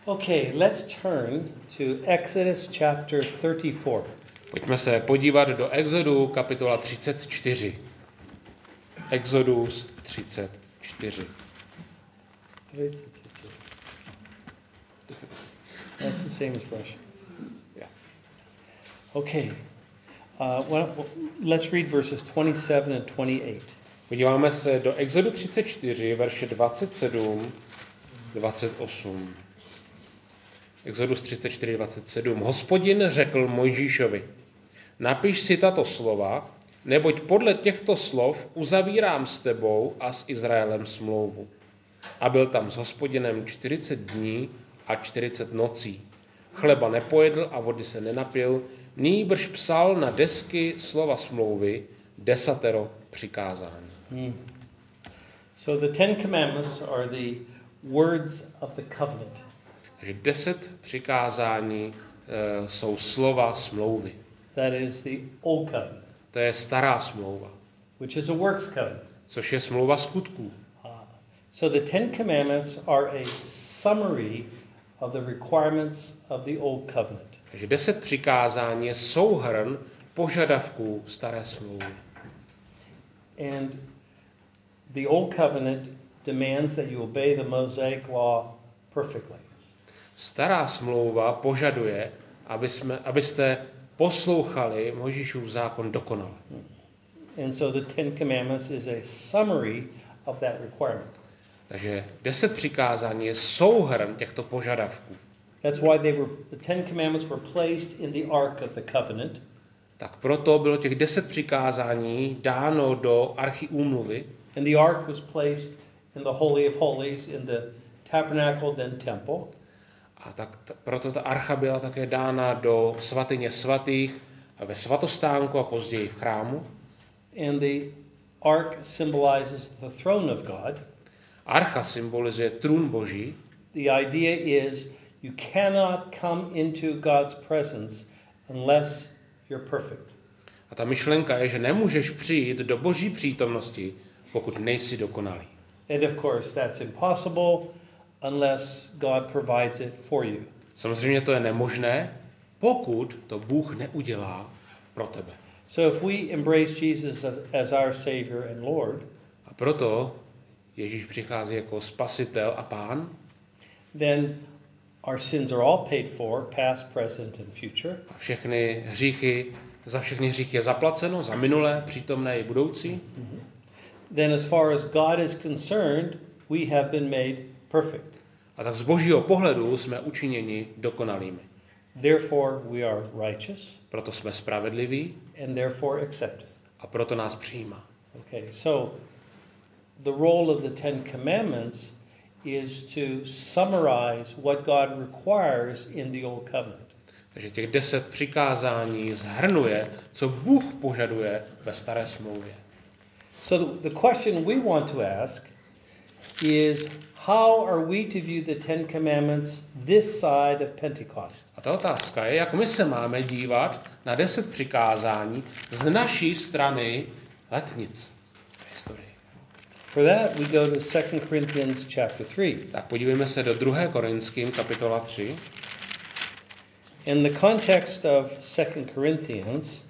Okay, let's turn to Exodus chapter 34. Pojďme se podívat do Exodu kapitola 34. Exodus 34. 34. That's the same as Russian. Yeah. Okay. Let's read verses 27 and 28. Podíváme se do Exodu 34, verše 27, 28. Exodus 34, 27. Hospodin řekl Mojžíšovi, napiš si tato slova, neboť podle těchto slov uzavírám s tebou a s Izraelem smlouvu. A byl tam s Hospodinem 40 dní a 40 nocí. Chleba nepojedl a vody se nenapil, nýbrž psal na desky slova smlouvy 10 přikázání. So the Ten Commandments are the words of the covenant. Takže 10 přikázání jsou slova smlouvy. That is the Old Covenant, To je stará smlouva, which is a works covenant. což je smlouva skutků. So the Ten Commandments are a summary of the requirements of the Old Covenant. Takže 10 přikázání je souhrn požadavků staré smlouvy. And the Old Covenant demands that you obey the Mosaic law perfectly. Stará smlouva požaduje, abyste poslouchali Mojžíšův zákon dokonale. And so the Ten Commandments is a summary of that requirement. Takže 10 přikázání je souhrn těchto požadavků. That's why the Ten Commandments were placed in the Ark of the Covenant. Tak proto bylo těch 10 přikázání dáno do archy úmluvy. And the Ark was placed in the Holy of Holies, in the tabernacle, then temple. A proto ta archa byla také dána do svatyně svatých a ve svatostánku a později v chrámu. And the Ark symbolizes the throne of God. Archa symbolizuje trůn Boží. The idea is you cannot come into God's presence unless you're perfect. A ta myšlenka je, že nemůžeš přijít do Boží přítomnosti, pokud nejsi dokonalý. And of course, that's impossible unless God provides it for you. Samozřejmě to je nemožné, pokud to Bůh neudělá pro tebe. So if we embrace Jesus as our Savior and Lord, A proto Ježíš přichází jako spasitel a pán. then our sins are all paid for, past, present, and future. A za všechny hříchy je zaplaceno, za minulé, přítomné i budoucí. Then as far as God is concerned, we have been made perfect. A tak z Božího pohledu jsme učiněni dokonalými. Therefore we are righteous Proto jsme spravedliví and therefore accepted. a proto nás přijímá. Okay, so the role of the Ten Commandments is to summarize what God requires in the Old Covenant. Takže těch 10 přikázání shrnuje, co Bůh požaduje ve staré smlouvě. So the question we want to ask is, how are we to view the Ten Commandments this side of Pentecost? A ta otázka je, jak my se máme dívat na 10 přikázání z naší strany letnic historie. For that, we go to 2 Corinthians chapter 3. Tak podívejme se do 2. Korinským kapitola 3. In the context of 2 Corinthians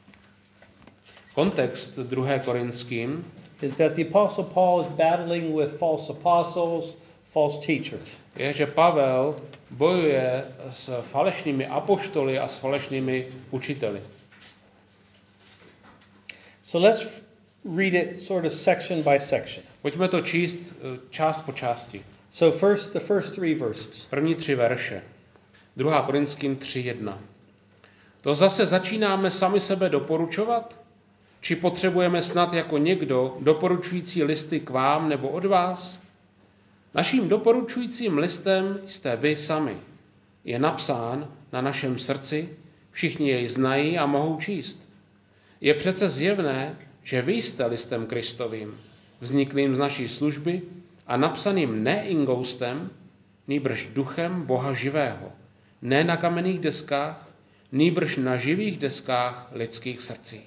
Kontext 2. Korinským is that the Apostle Paul is battling with false apostles, false teachers. je, že Pavel bojuje s falešnými apoštoly a s falešnými učiteli. So let's read it sort of section by section. Pojďme to číst část po části. So first, the first 3 verses. První 3 verše. 2. Korinským 3:1. To zase začínáme sami sebe doporučovat? Či potřebujeme snad jako někdo doporučující listy k vám nebo od vás? Naším doporučujícím listem jste vy sami. Je napsán na našem srdci, všichni jej znají a mohou číst. Je přece zjevné, že vy jste listem Kristovým, vzniklým z naší služby a napsaným ne ingoustem, nýbrž duchem Boha živého, ne na kamenných deskách, nýbrž na živých deskách lidských srdcí.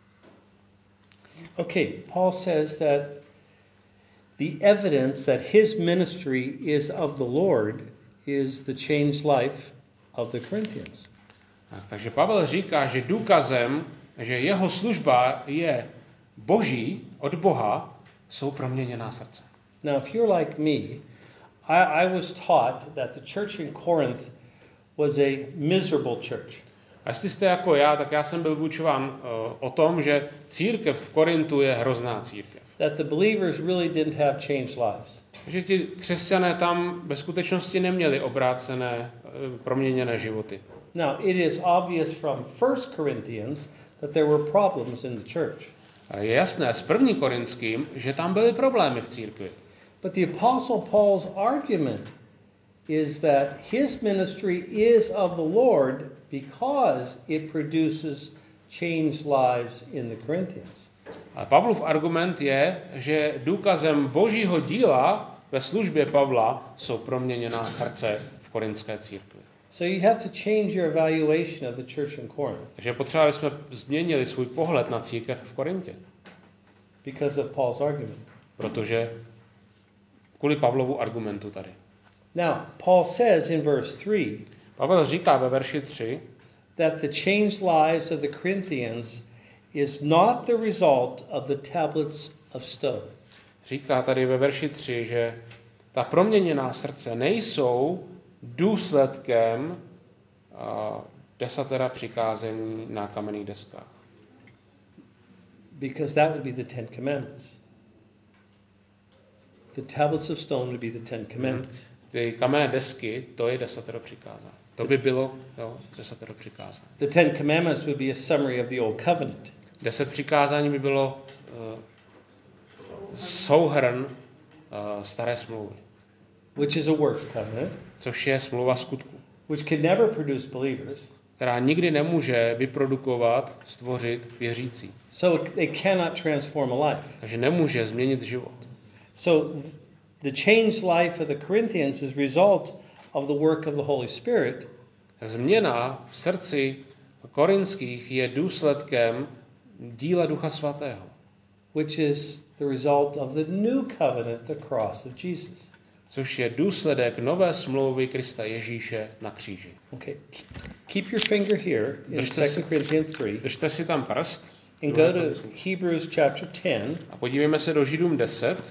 Okay, Paul says that the evidence that his ministry is of the Lord is the changed life of the Corinthians. Takže Pavel říká, že důkazem, že jeho služba je boží, od Boha, jsou proměněná srdce. Now, if you're like me, I was taught that the church in Corinth was a miserable church. A jestli jste jako já, tak já jsem byl vyučován o tom, že církev v Korintu je hrozná církev. That the believers really didn't have changed lives. Že ti křesťané tam ve skutečnosti neměli obrácené, proměněné životy. Now, it is obvious from 1 Corinthians that there were problems in the church. A je jasné z 1. Korinským, že tam byly problémy v církvi. But the Apostle Paul's argument is that his ministry is of the Lord because it produces changed lives in the Corinthians. A Pavlův argument je, že důkazem božího díla ve službě Pavla jsou proměněná srdce v korinské církvi. So you have to change your evaluation of the church in Corinth Takže potřebovali jsme změnili svůj pohled na církev v Korintě. because of Paul's argument. Protože kvůli Pavlovu argumentu tady. Now, Paul says in verse 3 Pavel říká ve verši 3, that the changed lives of the Corinthians is not the result of the tablets of stone. říká tady ve verši 3, že ta proměněná srdce nejsou důsledkem desatera přikázení na kamenných deskách. Because that would be the Ten Commandments. The tablets of stone would be the Ten Commandments. Ty kamenné desky, to je desatero přikázání. To by bylo desatero přikázání. The Ten Commandments would be a summary of the Old Covenant. 10 přikázání by bylo souhrn staré smlouvy. Which is a works covenant. Což je smlouva skutku. Which can never produce believers. Která nikdy nemůže vyprodukovat, stvořit věřící. So it cannot transform a life. Takže nemůže změnit život. So the changed life of the Corinthians is a result of the work of the Holy Spirit. Změna v srdci korinských je důsledkem díla Ducha Svatého. Which is the result of the new covenant, the cross of Jesus. Což je důsledek nové smlouvy Krista Ježíše na kříži. Okay. Keep your finger here in 2 Corinthians 3. Držte si tam prst. And go to Hebrews chapter 10. A podívejme se do Židům 10.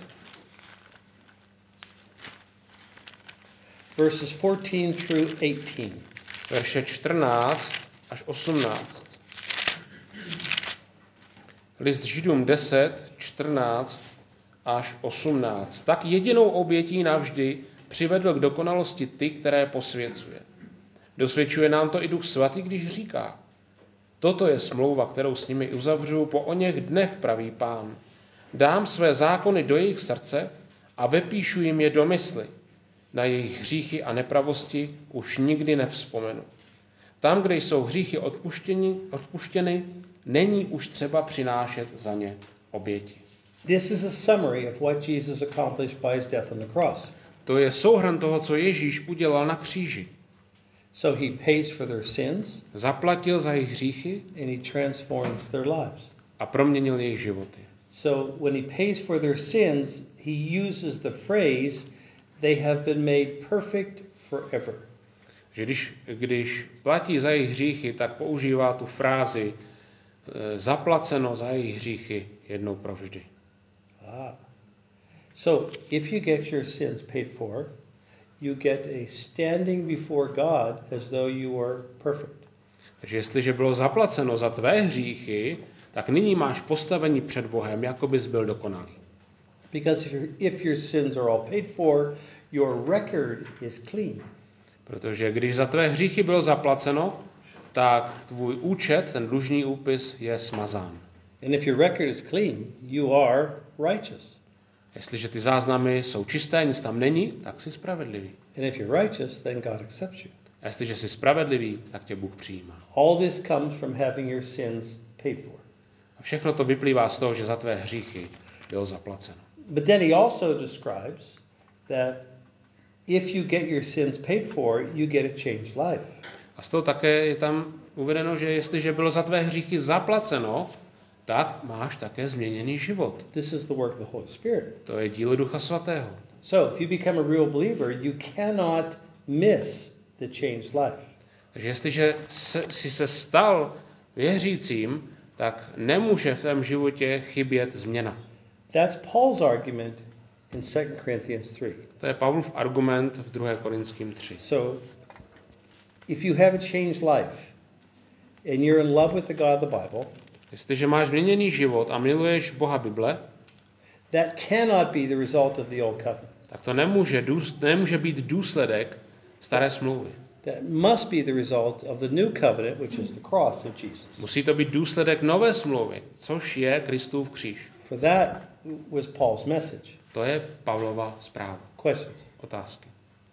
Verses 14 through 18. Verše 14 až 18. List Židům 10, 14 až 18. Tak jedinou obětí navždy přivedl k dokonalosti ty, které posvěcuje. Dosvědčuje nám to i Duch Svatý, když říká: Toto je smlouva, kterou s nimi uzavřu po oněch dnech, pravý Pán. Dám své zákony do jejich srdce a vepíšu jim je do mysli. Na jejich hříchy a nepravosti už nikdy nevzpomenu. Tam, kde jsou hříchy odpuštěny, není už třeba přinášet za ně oběti. This is a summary of what Jesus accomplished by his death on the cross. To je souhrn toho, co Ježíš udělal na kříži. So he pays for their sins. Zaplatil za jejich hříchy And he transforms their lives. a proměnil jejich životy. So when he pays for their sins, he uses the phrase, they have been made perfect forever. Že když platí za jejich hříchy, tak používá tu frázi zaplaceno za jejich hříchy jednou provždy. So if you get your sins paid for, you get a standing before God as though you were perfect. Takže jestliže bylo zaplaceno za tvé hříchy, tak nyní máš postavení před Bohem, jako bys byl dokonalý. Because if your sins are all paid for, your record is clean. Protože když za tvé hříchy bylo zaplaceno, tak tvůj účet, ten dlužní úpis, je smazán. And if your record is clean, you are righteous. Jestliže ty záznamy jsou čisté, nic tam není, tak jsi spravedlivý. And if you're righteous, then God accepts you. A jestliže jsi spravedlivý, tak tě Bůh přijímá. All this comes from having your sins paid for. A všechno to vyplývá z toho, že za tvé hříchy bylo zaplaceno. But then he also describes that if you get your sins paid for, you get a changed life. A z toho také je tam uvedeno, že jestliže bylo za tvé hříchy zaplaceno, tak máš také změněný život. This is the work of the Holy Spirit. To je dílo Ducha Svatého. So if you become a real believer, you cannot miss the changed life. Takže jestliže si se stal věřícím, tak nemůže v tvém životě chybět změna. That's Paul's argument in 2 Corinthians 3. To je Pavlův argument v 2. Korinským 3. So, if you have a changed life and you're in love with the God of the Bible, Jestliže máš změněný život a miluješ Boha Bible, that cannot be the result of the old covenant. tak to nemůže být důsledek staré smlouvy. That must be the result of the new covenant, which is the cross of Jesus. Musí to být důsledek nové smlouvy, což je Kristův kříž. For that was Paul's message. To je Pavlova zpráva. Questions? Otázky.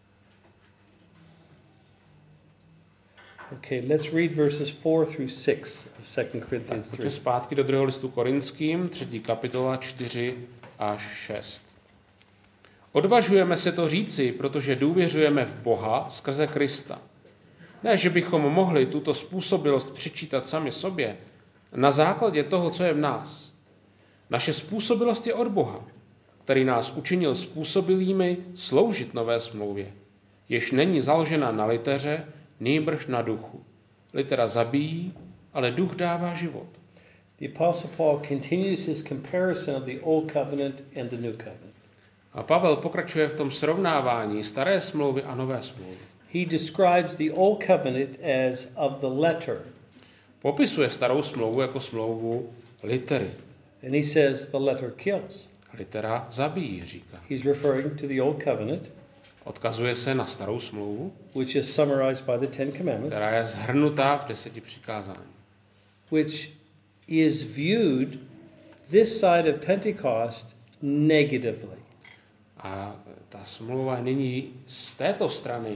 Okay, let's read verses 4 through 6 of 2 Corinthians 3. Pojďme zpátky do 2. listu Korinským, 3. kapitola 4 až 6. Odvažujeme se to říci, protože důvěřujeme v Boha skrze Krista. Ne, že bychom mohli tuto způsobilost přičítat sami sobě, na základě toho, co je v nás. Naše způsobilost je od Boha, který nás učinil způsobilými sloužit nové smlouvě, jež není založena na liteře, nýbrž na duchu. Litera zabíjí, ale duch dává život. The Apostle Paul continues his comparison of the Old Covenant and the New Covenant. A Pavel pokračuje v tom srovnávání staré smlouvy a nové smlouvy. He describes the Old Covenant as of the letter. Popisuje starou smlouvu jako smlouvu litery. And he says the letter kills. Litera zabíjí, říká. He's referring to the Old Covenant, Odkazuje se na starou smlouvu, which is summarized by the Ten Commandments, která je shrnutá v 10 přikázání. which is viewed this side of Pentecost negatively. A ta smlouva nyní z této strany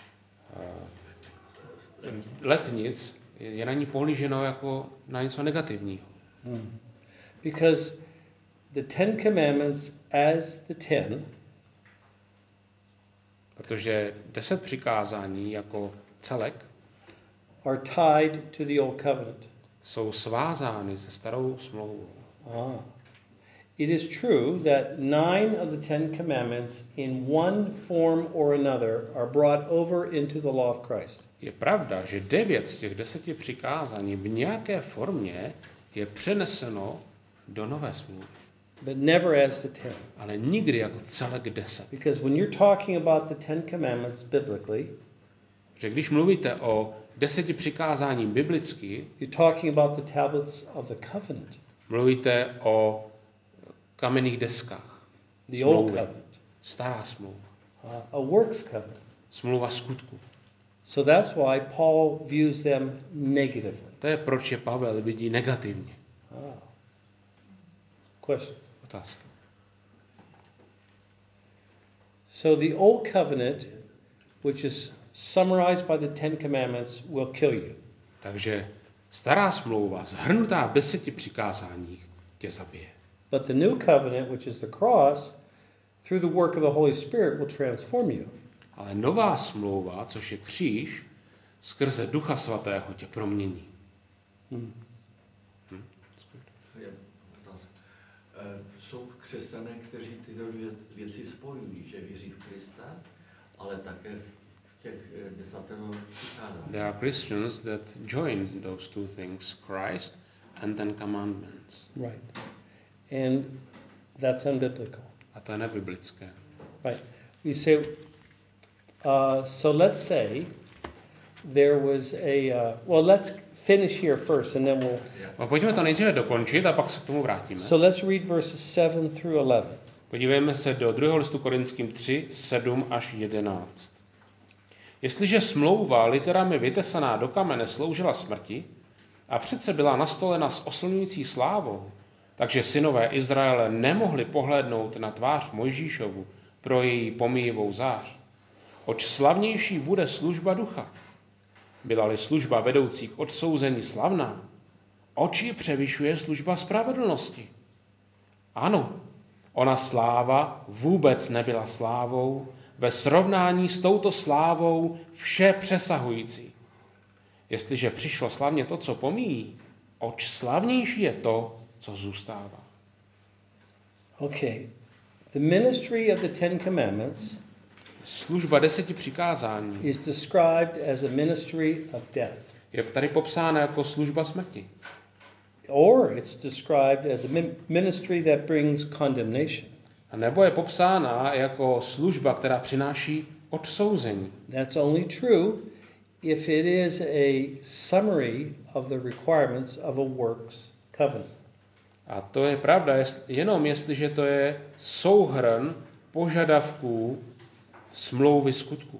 letnic je na ní pohlíženo jako na něco negativního. Because the Ten Commandments as the ten Protože 10 přikázání jako celek are tied to the Old Covenant. jsou svázány se starou smlouvou. It is true that 9 of the Ten Commandments in one form or another are brought over into the law of Christ. Je pravda, že 9 z těch 10 přikázání v nějaké formě je přeneseno do nové smlouvy. But never as the 10. Ale nikdy jako celek 10. Because when you're talking about the Ten Commandments biblically, Že když mluvíte o 10 přikázání biblicky, you're talking about the tablets of the covenant, mluvíte o kamenných deskách. the Old Covenant, Stará smlouva. a works covenant. Smlouva skutku. So that's why Paul views them negatively. To je proč je Pavel vidí negativně. Question. Otázka. So the Old Covenant, which is summarized by the Ten Commandments, will kill you. Takže stará smlouva, zhrnutá v 10 přikázáních, tě zabije. But the New Covenant, which is the cross, through the work of the Holy Spirit, will transform you. Ale nová smlouva, což je kříž, skrze Ducha Svatého tě promění. Jsou křesťané, kteří tyto věci spojují, že věří v Krista, ale také v těch 10 přikázání. There are Christians that join those two things, Christ and Ten Commandments. Right. And that's unbiblical. A to je nebiblické. Right. We say, so let's say there was well, let's finish here first and then we'll... A pojďme to nejdříve dokončit a pak se k tomu vrátíme. So let's read verses 7 through 11. Podívejme se do 2. listu Korinským 3, 7 až 11. Jestliže smlouva literami vytesaná do kamene sloužila smrti a přece byla nastolena s oslňující slávou, takže synové Izraele nemohli pohlédnout na tvář Mojžíšovu pro její pomíjivou zář. Oč slavnější bude služba ducha? Byla-li služba vedoucí k odsouzení slavná, oč ji převyšuje služba spravedlnosti? Ano, ona sláva vůbec nebyla slávou, ve srovnání s touto slávou vše přesahující. Jestliže přišlo slavně to, co pomíjí, oč slavnější je to, co zůstává. Okay. The ministry of the Ten Commandments služba 10 přikázání is described as a ministry of death. je tady popsána jako služba smrti. Or it's described as a ministry that brings condemnation. A nebo je popsána jako služba, která přináší odsouzení. That's only true if it is a summary of the requirements of a works covenant. A to je pravda jenom jestliže to je souhrn požadavků smlouvy skutku.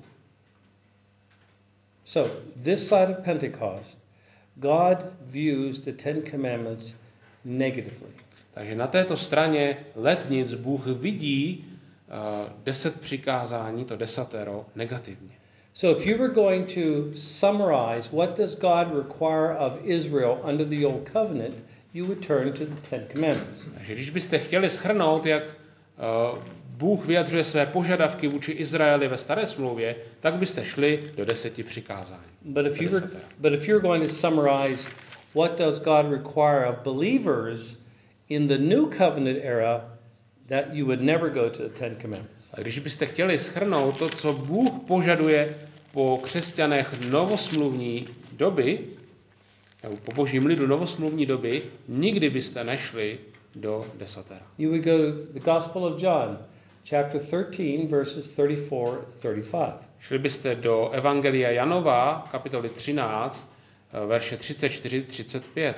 So, this side of Pentecost, God views the Ten Commandments negatively. Takže na této straně letnic Bůh vidí 10 přikázání, to desatero, negativně. So if you were going to summarize what does God require of Israel under the Old Covenant, you would turn to the Ten Commandments. Takže když byste chtěli shrnout, jak Bůh vyjadřuje své požadavky vůči Izraeli ve staré smlouvě, tak byste šli do 10 přikázání. But if you're going to summarize what does God require of believers in the New Covenant era, that you would never go to the Ten Commandments. A když byste chtěli shrnout to, co Bůh požaduje po křesťanech novosmluvní doby, nebo po božím lidu novosmluvní doby, nikdy byste nešli do desatera. You would go to the Gospel of John, chapter 13, verses 34-35. Šli byste do Evangelia Janova, kapitoly 13, verše 34-35.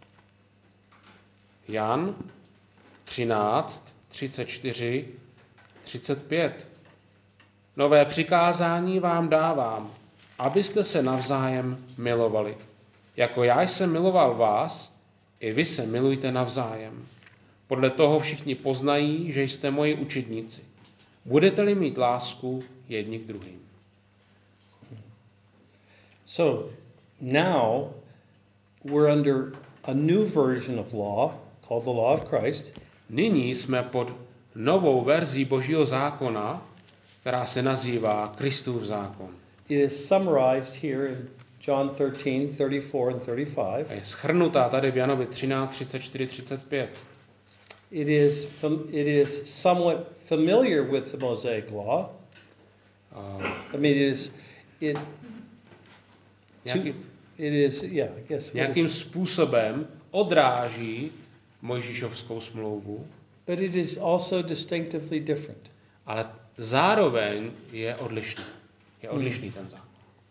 Jan 13, 34, 35. Nové přikázání vám dávám, abyste se navzájem milovali. Jako já jsem miloval vás, i vy se milujte navzájem. Podle toho všichni poznají, že jste moji učedníci. Budete-li mít lásku jedni k druhým. So now we're under a new version of law called the Law of Christ. Nyní jsme pod novou verzí Božího zákona, která se nazývá Kristův zákon. It is summarized here in John 13, 34 and 35. A je shrnutá tady v Janovi 13, 34, 35. It is somewhat familiar with the Mosaic law. I mean, Nějakým způsobem odráží Mojžíšovskou smlouvu, but it is also distinctively different. ale zároveň je odlišný. Je odlišný ten zákon.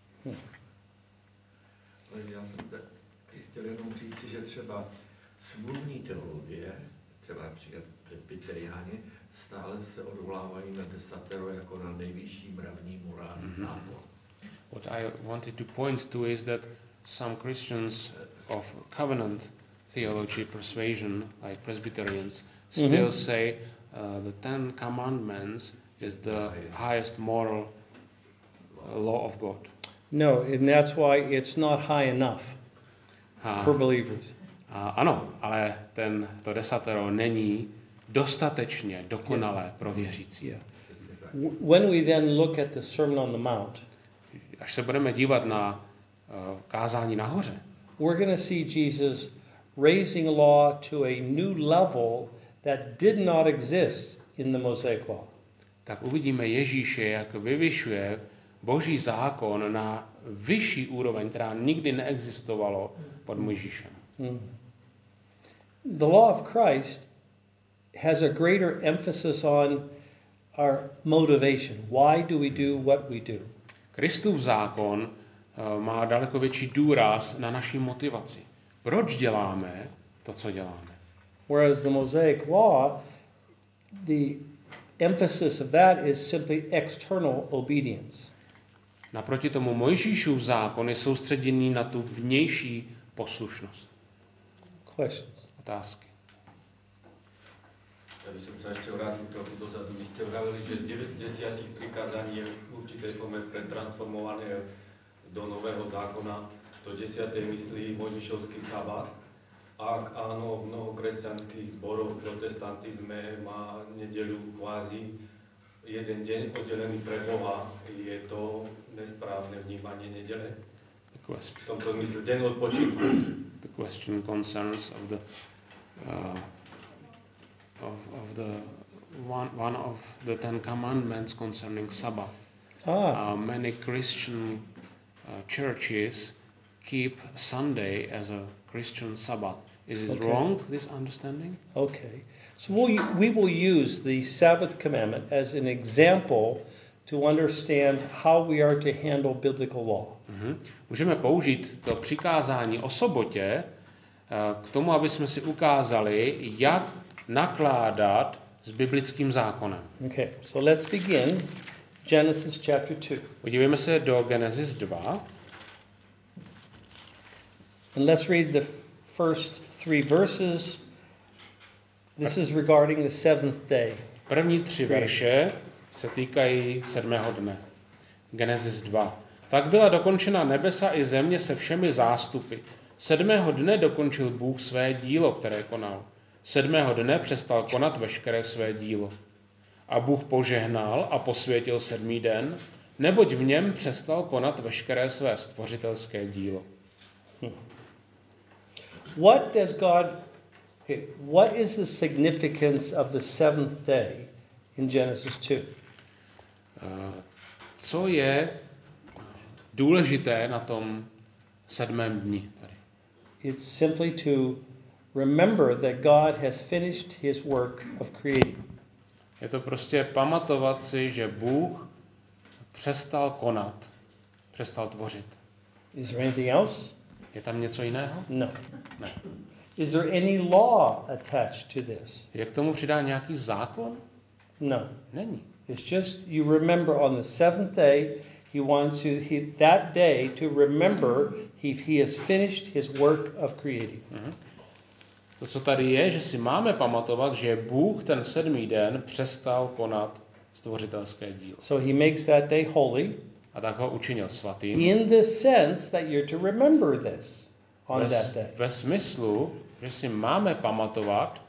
Já jsem chtěl jenom říct, že třeba smluvní teologie, třeba například presbyteriáni, stále se odvolávají na desatero jako na nejvyšší mravní morální zákon. What I wanted to point to is that some Christians of covenant theology persuasion, like Presbyterians, still say the Ten Commandments is the highest moral law of God. No, and that's why it's not high enough for believers. Ano, ale to desatero není dostatečně dokonalé pro věřící. Yeah. When we then look at the Sermon on the Mount, až se budeme dívat na kázání nahoře, we're going to see Jesus raising law to a new level that did not exist in the Mosaic law. Tak uvidíme Ježíše, jak vyvyšuje Boží zákon na vyšší úroveň, která nikdy neexistovalo pod Mojžíšem. The law of Christ has a greater emphasis on our motivation. Why do we do what we do? Kristův zákon má daleko větší důraz na naši motivaci. Proč děláme to, co děláme? Whereas the Mosaic law, the emphasis of that is simply external obedience. Naproti tomu Mojžíšův zákon je soustředěný na tu vnější poslušnost. Questions? Otázky. Ja by som sa ešte vrátil trochu dozadu. Vy ste vravili, že 9 z 10 prikázaní je v určitej forme pretransformované do nového zákona. To 10. myslí Mojžišovský sabát. Ak áno, mnoho kresťanských zborov v protestantizme má nedeľu kvázi jeden deň oddelený pre Boha. Je to nesprávne vnímanie nedele? V tomto zmysle deň odpočinku. The question concerns of the one of the Ten Commandments concerning Sabbath. Many Christian churches keep Sunday as a Christian Sabbath. Is it wrong, this understanding? Okay. So we will use the Sabbath commandment as an example to understand how we are to handle biblical law. Můžeme použít to přikázání o sobotě k tomu, aby jsme si ukázali, jak nakládat s biblickým zákonem. Okay, so let's begin Genesis chapter 2. Podívejme se do Genesis 2. And let's read the first 3 verses. This is regarding the seventh day. První 3 verše se týkají 7. dne. Genesis 2. Tak byla dokončena nebesa i země se všemi zástupy. 7. dne dokončil Bůh své dílo, které konal. 7. dne přestal konat veškeré své dílo. A Bůh požehnal a posvětil 7. den, neboť v něm přestal konat veškeré své stvořitelské dílo. What is the significance of the seventh day in Genesis 2? Co je důležité na tom 7. dni tady? It's simply to remember that God has finished his work of creating. Je to prostě pamatovat si, že Bůh přestal konat, přestal tvořit. Is there anything else? Je tam něco jiného? No. Ne. Is there any law attached to this? Je k tomu přidá nějaký zákon? No. Není. It's just you remember on the seventh day, he wants that day to remember he has finished his work of creating. To, co tady je, že si máme pamatovat, že Bůh ten 7. den přestal konat stvořitelské dílo. So he makes that day holy. A tak ho učinil svatým. In the sense that you're to remember this on that day. Ve smyslu, že si máme pamatovat,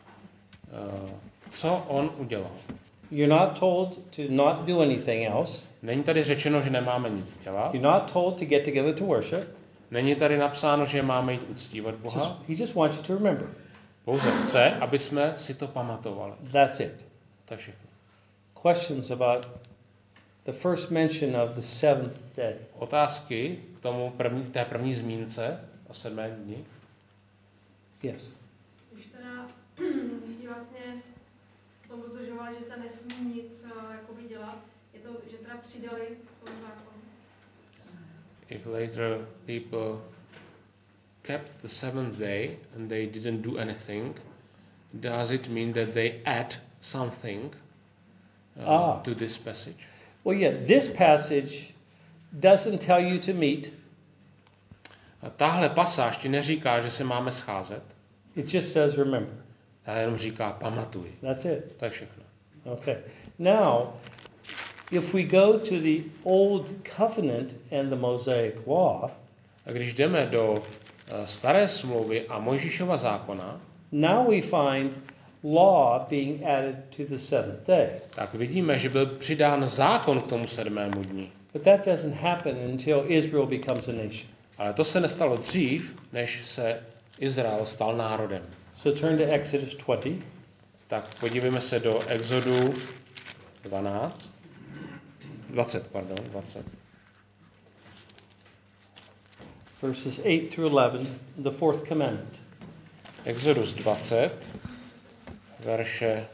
co on udělal. You're not told to not do anything else. Není tady řečeno, že nemáme nic dělat. You're not told to get together to worship. Není tady napsáno, že máme jít uctívat Boha. He just wants you to remember. Pouze chce, aby jsme si to pamatovali. That's it. To je všechno. Questions about the first mention of the seventh day? Otázky k tomu té první zmínce o 7. dni? Yes. Když ti vlastně to dodržovali, že se nesmí nic jakoby dělat, je to, že teda přidali k tomu zákonu. If later people kept the 7th day and they didn't do anything, does it mean that they add something to this passage? Well, yeah, this passage doesn't tell you to meet. Tahle pasáž ti neříká, že se máme scházet. It just says remember. Ta jenom říká pamatuj. That's it. To je všechno. Okay. Now, if we go to the Old Covenant and the Mosaic Law, a když jdeme do Staré smlouvy a Mojžíšova zákona, now we find law being added to the seventh day. tak vidíme, že byl přidán zákon k tomu 7. dni. But that doesn't happen until Israel becomes a nation. Ale to se nestalo dřív, než se Izrael stal národem. So turn to Exodus 20. Tak podívejme se do Exodu 20. Verses 8 through 11, the fourth commandment. Exodus 20, verše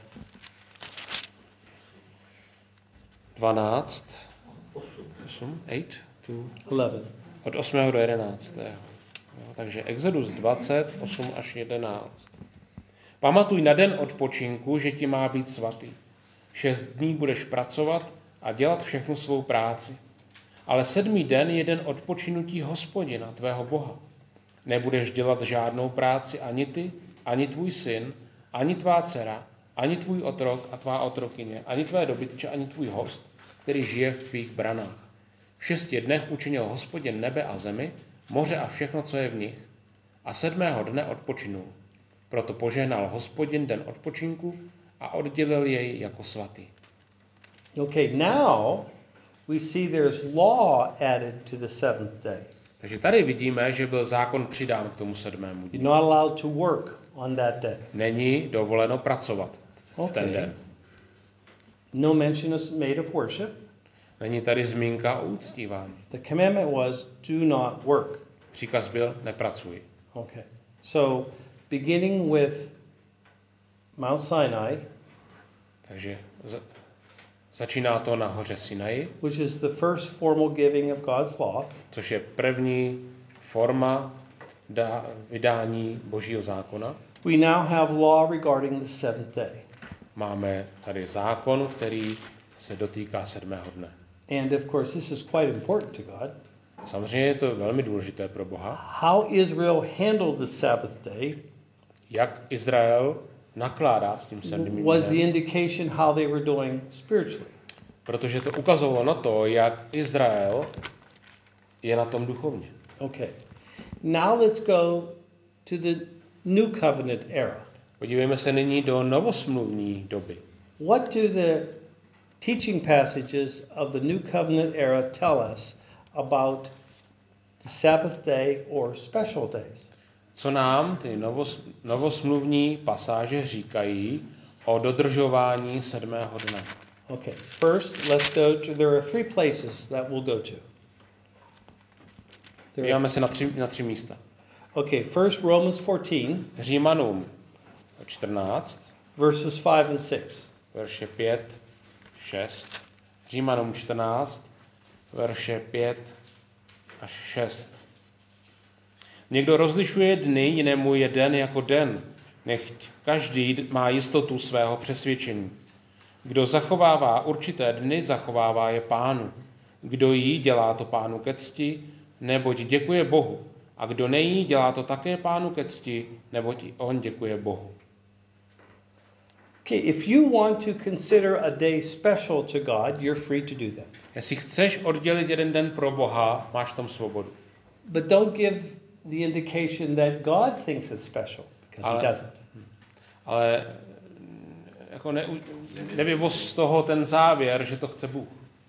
12, 8 to 11. od 8. do 11. Takže Exodus 20, 8 až 11. Pamatuj na den odpočinku, že ti má být svatý. 6 dní budeš pracovat a dělat všechnu svou práci. Ale 7. den je den odpočinutí Hospodina, tvého Boha. Nebudeš dělat žádnou práci ani ty, ani tvůj syn, ani tvá dcera, ani tvůj otrok a tvá otrokyně, ani tvé dobytče, ani tvůj host, který žije v tvých branách. V 6 dnech učinil Hospodin nebe a zemi, moře a všechno, co je v nich. A 7. dne odpočinul. Proto požehnal Hospodin den odpočinku a oddělil jej jako svatý. Okay, now we see there's law added to the seventh day. Takže tady vidíme, že byl zákon přidán k tomu 7. dni. You're not allowed to work on that day. Není dovoleno pracovat v ten den. No mention is made of worship. Není tady zmínka o uctívání. The commandment was do not work. Příkaz byl nepracuj. Okay. So, beginning with Mount Sinai, Takže začíná to na hoře Sinai, which is the first formal giving of God's law, což je první forma vydání Božího zákona. we now have law regarding the seventh day. Máme tady zákon, který se dotýká 7. dne. And of course, this is quite important to God. Samozřejmě je to velmi důležité pro Boha. How Israel handled the Sabbath day Jak Izrael nakládá s tím 7. was the dnem, indication how they were doing spiritually. protože to ukazovalo na to, jak Izrael je na tom duchovně. Okay. Now let's go to the New Covenant era. Podívejme se nyní do novosmluvní doby. What do the teaching passages of the New Covenant era tell us about the Sabbath day or special days? Co nám ty novosmluvní pasáže říkají o dodržování 7. dne? Okay. First, let's go to, there are three places that we'll go to. Podíváme se na tři místa. Okay, first Romans 14, Římanům 14, verses 5 and 6. verše 5, 6. Římanům 14, verše 5 až 6. Někdo rozlišuje dny, jinému je den jako den. Nechť každý má jistotu svého přesvědčení. Kdo zachovává určité dny, zachovává je Pánu. Kdo jí, dělá to Pánu ke cti, neboť děkuje Bohu. A kdo nejí, dělá to také Pánu ke cti, neboť i on děkuje Bohu. Okay, if you want to consider a day special to God, you're free to do that. Jestli chceš oddělit jeden den pro Boha, máš v tom svobodu. But don't give the indication that God thinks it's special, because he doesn't. Ale jako nevyvoz z toho ten závěr, že to chce Bůh.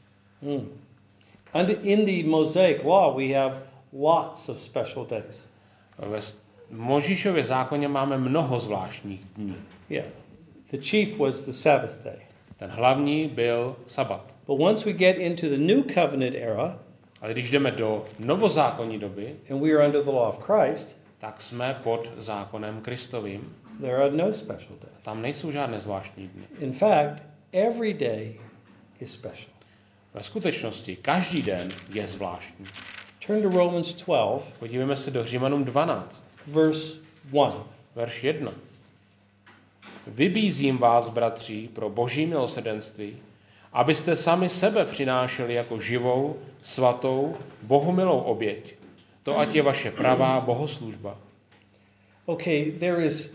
In the Mosaic law, we have lots of special days. Ve Mojžíšově zákoně máme mnoho zvláštních dní. Yeah. The chief was the Sabbath day. Ten hlavní byl sabat. But once we get into the New Covenant era, Ale když jdeme do novozákonní doby, and we are under the law of Christ, tak jsme pod zákonem Kristovým. there are no special days. Tam nejsou žádné zvláštní dny. In fact, every day is special. Ve skutečnosti každý den je zvláštní. Turn to Romans 12, Podívejme se do Římanům 12, verse 1. verš 1. Vybízím vás, bratři, pro boží milosrdenství, abyste sami sebe přinášeli jako živou, svatou, bohumilou oběť. To ať je vaše pravá bohoslužba. Okay, there is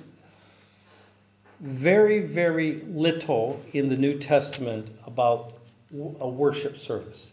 very, very little in the New Testament about a worship service.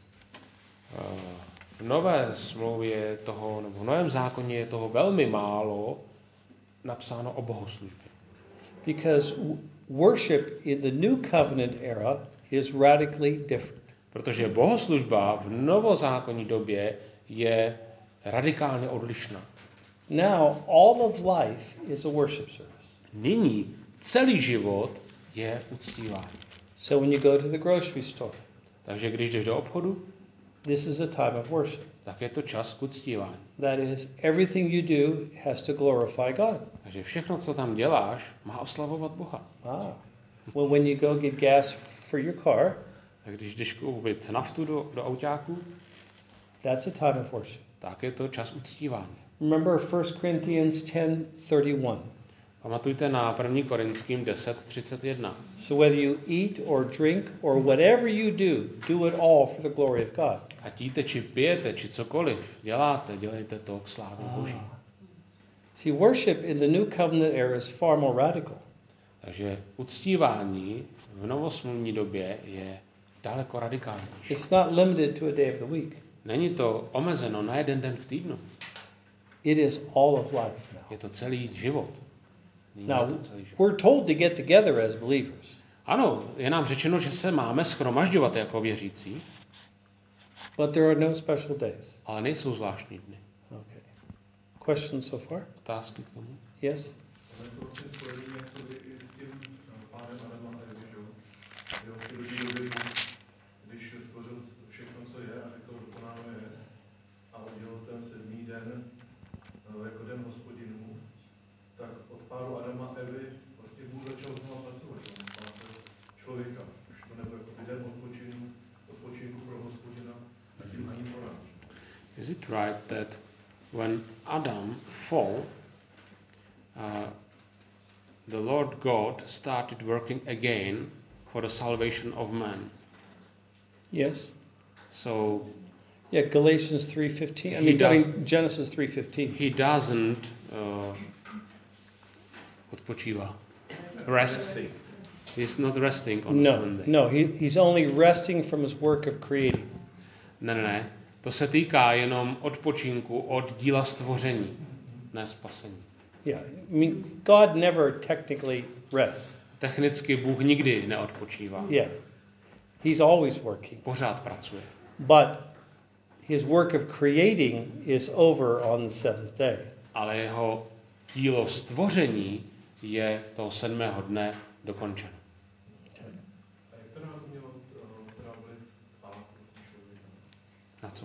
V nové smlouvě toho, nebo v novém zákoně je toho velmi málo napsáno o bohoslužbě. Because worship in the New Covenant era is radically different. Protože bohoslužba v novozákonní době je radikálně odlišná. Now, all of life is a worship service. Nyní celý život je uctívání. So when you go to the grocery store, Takže když jdeš do obchodu, this is a time of worship. tak je to čas k uctívání. That is, everything you do has to glorify God. Takže všechno, co tam děláš, má oslavovat Boha. Well, when you go get gas for your car, Tak když jdeš koupit naftu do autáku, that's a time of worship. tak je to čas uctívání. Remember 1 Corinthians 10:31. Pamatujte na 1. Korinským 10:31. So whether you eat or drink or whatever you do it all for the glory of God. Ať jíte, či pijete, či cokoliv děláte, dělejte to k slávě Boží. See, worship in the New Covenant era is far more radical. Takže uctívání v novosmluvní době je daleko radikálnější. It's not limited to a day of the week. Není to omezeno na jeden den v týdnu. It is all of life now. Je to celý život. Nyní je Now, to celý život. we're told to get together as believers, Ano, je nám řečeno, že se máme shromažďovat jako věřící, but there are no special days. ale nejsou zvláštní dny. Okay. Questions so far? Otázky k tomu? Yes? Ale to vlastně spojený jakoby i s tím pádem Adama a Evy, že jo? že vlastně do té doby, když stvořil všechno, co je, a řekl, dokonáno je, a udělal ten 7. den jako den Hospodinů, tak od pádu Adama a Evy vlastně Bůh začal znovu pracovat. On spásil člověka. Už to nebyl jako den odpočinku pro Hospodina a tím ani pro nás. Is it right that when Adam fell, the Lord God started working again for the salvation of man? Yes. So Yeah, Galatians 3:15. Genesis 3:15. he doesn't odpočívá. Rest. He's not resting on the seventh day. No, he's only resting from his work of creating. Ne. To se týká jenom odpočinku od díla stvoření, ne spasení. Yeah, I mean, God never technically rests. Technicky Bůh nikdy neodpočívá. Yeah, he's always working. Pořád pracuje. But his work of creating is over on the seventh day. Ale jeho dílo stvoření je toho 7. dne dokončeno. A jak teda mělo vliv pád vlastně člověka? Na co?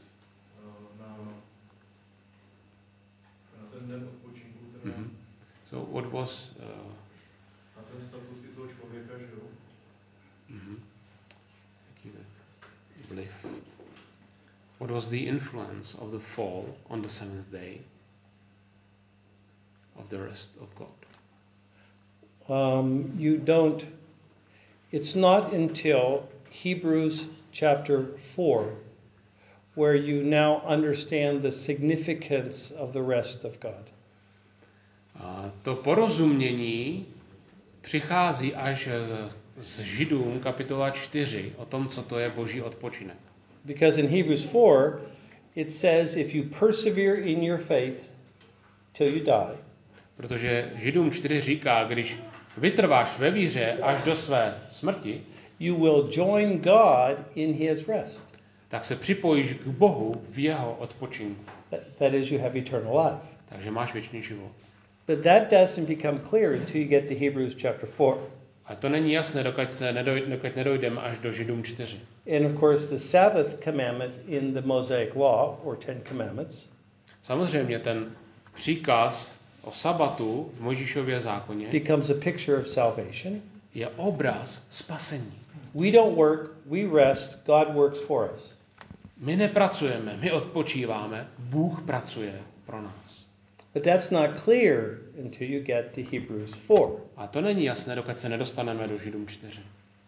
Na ten den odpočinku, teda So what was na ten status i toho člověka, že jo? Vliv. What was the influence of the fall on the 7th day of the rest of God? It's not until Hebrews chapter 4 where you now understand the significance of the rest of God. To porozumění přichází až z Židům kapitola 4 o tom, co to je Boží odpočinek. Because in Hebrews 4 it says if you persevere in your faith till you die. Protože Židům 4 říká, když vytrváš ve víře až do své smrti, you will join God in his rest. Tak se připojíš k Bohu v jeho odpočinku. That is, you have eternal life. Takže máš věčný život. But that doesn't become clear until you get to Hebrews chapter 4. A to není jasné, dokud nedojdeme až do Židům 4. And of course the Sabbath commandment in the Mosaic law, or 10 commandments, samozřejmě ten příkaz o sabatu v Mojžíšově zákoně becomes a picture of salvation. Je obraz spasení. We don't work, we rest, God works for us. My nepracujeme, my odpočíváme, Bůh pracuje pro nás. But that's not clear until you get to Hebrews 4. A to není jasné, dokud se nedostaneme do Židům 4.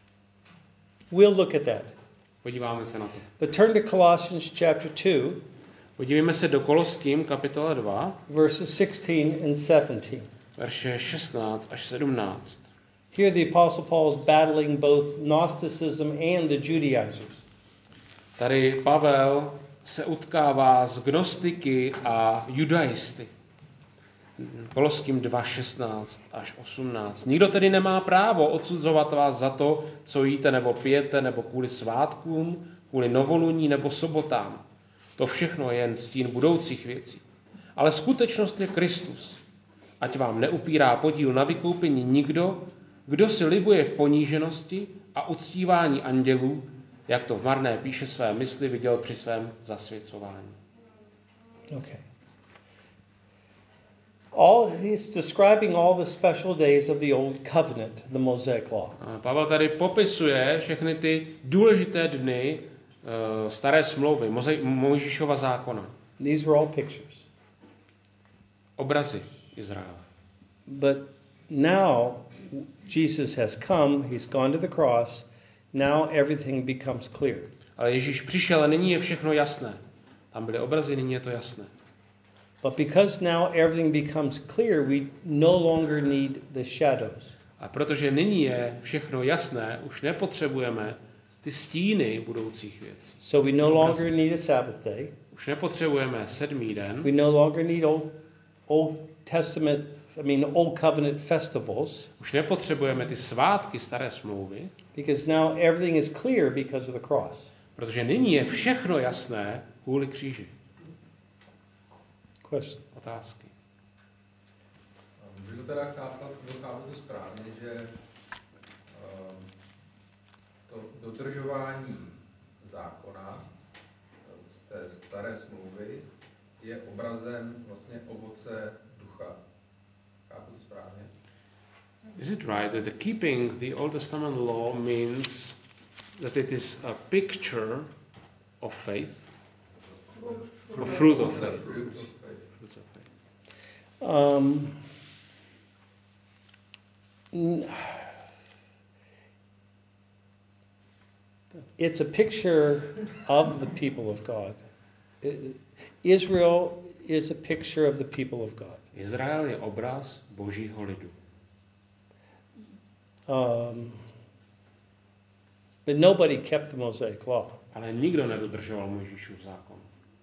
We'll look at that. Podíváme se na to. But turn to Colossians chapter 2. Podívejme se do Koloským kapitola 2, verses 16 and 17. verše 16 až 17. Here the Apostle Paul is battling both Gnosticism and the Judaizers. Tady Pavel se utkává s gnostiky a judaisty. Koloským 2, 16 až 18. Nikdo tedy nemá právo odsuzovat vás za to, co jíte nebo pijete, nebo kvůli svátkům, kvůli novoluní nebo sobotám. To všechno je jen stín budoucích věcí. Ale skutečnost je Kristus. Ať vám neupírá podíl na vykoupení nikdo, kdo si libuje v poníženosti a uctívání andělů, jak to v marné píše své mysli viděl při svém zasvěcování. Okay. He's describing all the special days of the Old Covenant, the Mosaic Law. Pavel tady popisuje všechny ty důležité dny staré smlouvy, Mojžíšova zákona. These were all pictures. Obrazy Izraele. But now Jesus has come, he's gone to the cross, now everything becomes clear. Ale Ježíš přišel a nyní je všechno jasné. Tam byly obrazy, nyní je to jasné. But because now everything becomes clear, we no longer need the shadows. A protože nyní je všechno jasné, už nepotřebujeme ty stíny budoucích věcí. So we no longer need a Sabbath day. Už nepotřebujeme 7. den. We no longer need Old Covenant festivals. Už nepotřebujeme ty svátky staré smlouvy. Because now everything is clear because of the cross. Protože nyní je všechno jasné kvůli kříži. Question. Otázky. Můžu teda chápat to správně, že to dodržování zákona z té staré smlouvy je obrazem vlastně ovoce ducha. Chápu to správně? Is it right that the keeping the Old Testament law means that it is a picture of faith? A fruit of faith. Fruits of faith. It's a picture of the people of God. Israel is a picture of the people of God. Izrael je obraz Božího lidu. But nobody kept the Mosaic law. Ale nikdo nedodržoval Mojžíšův zákon.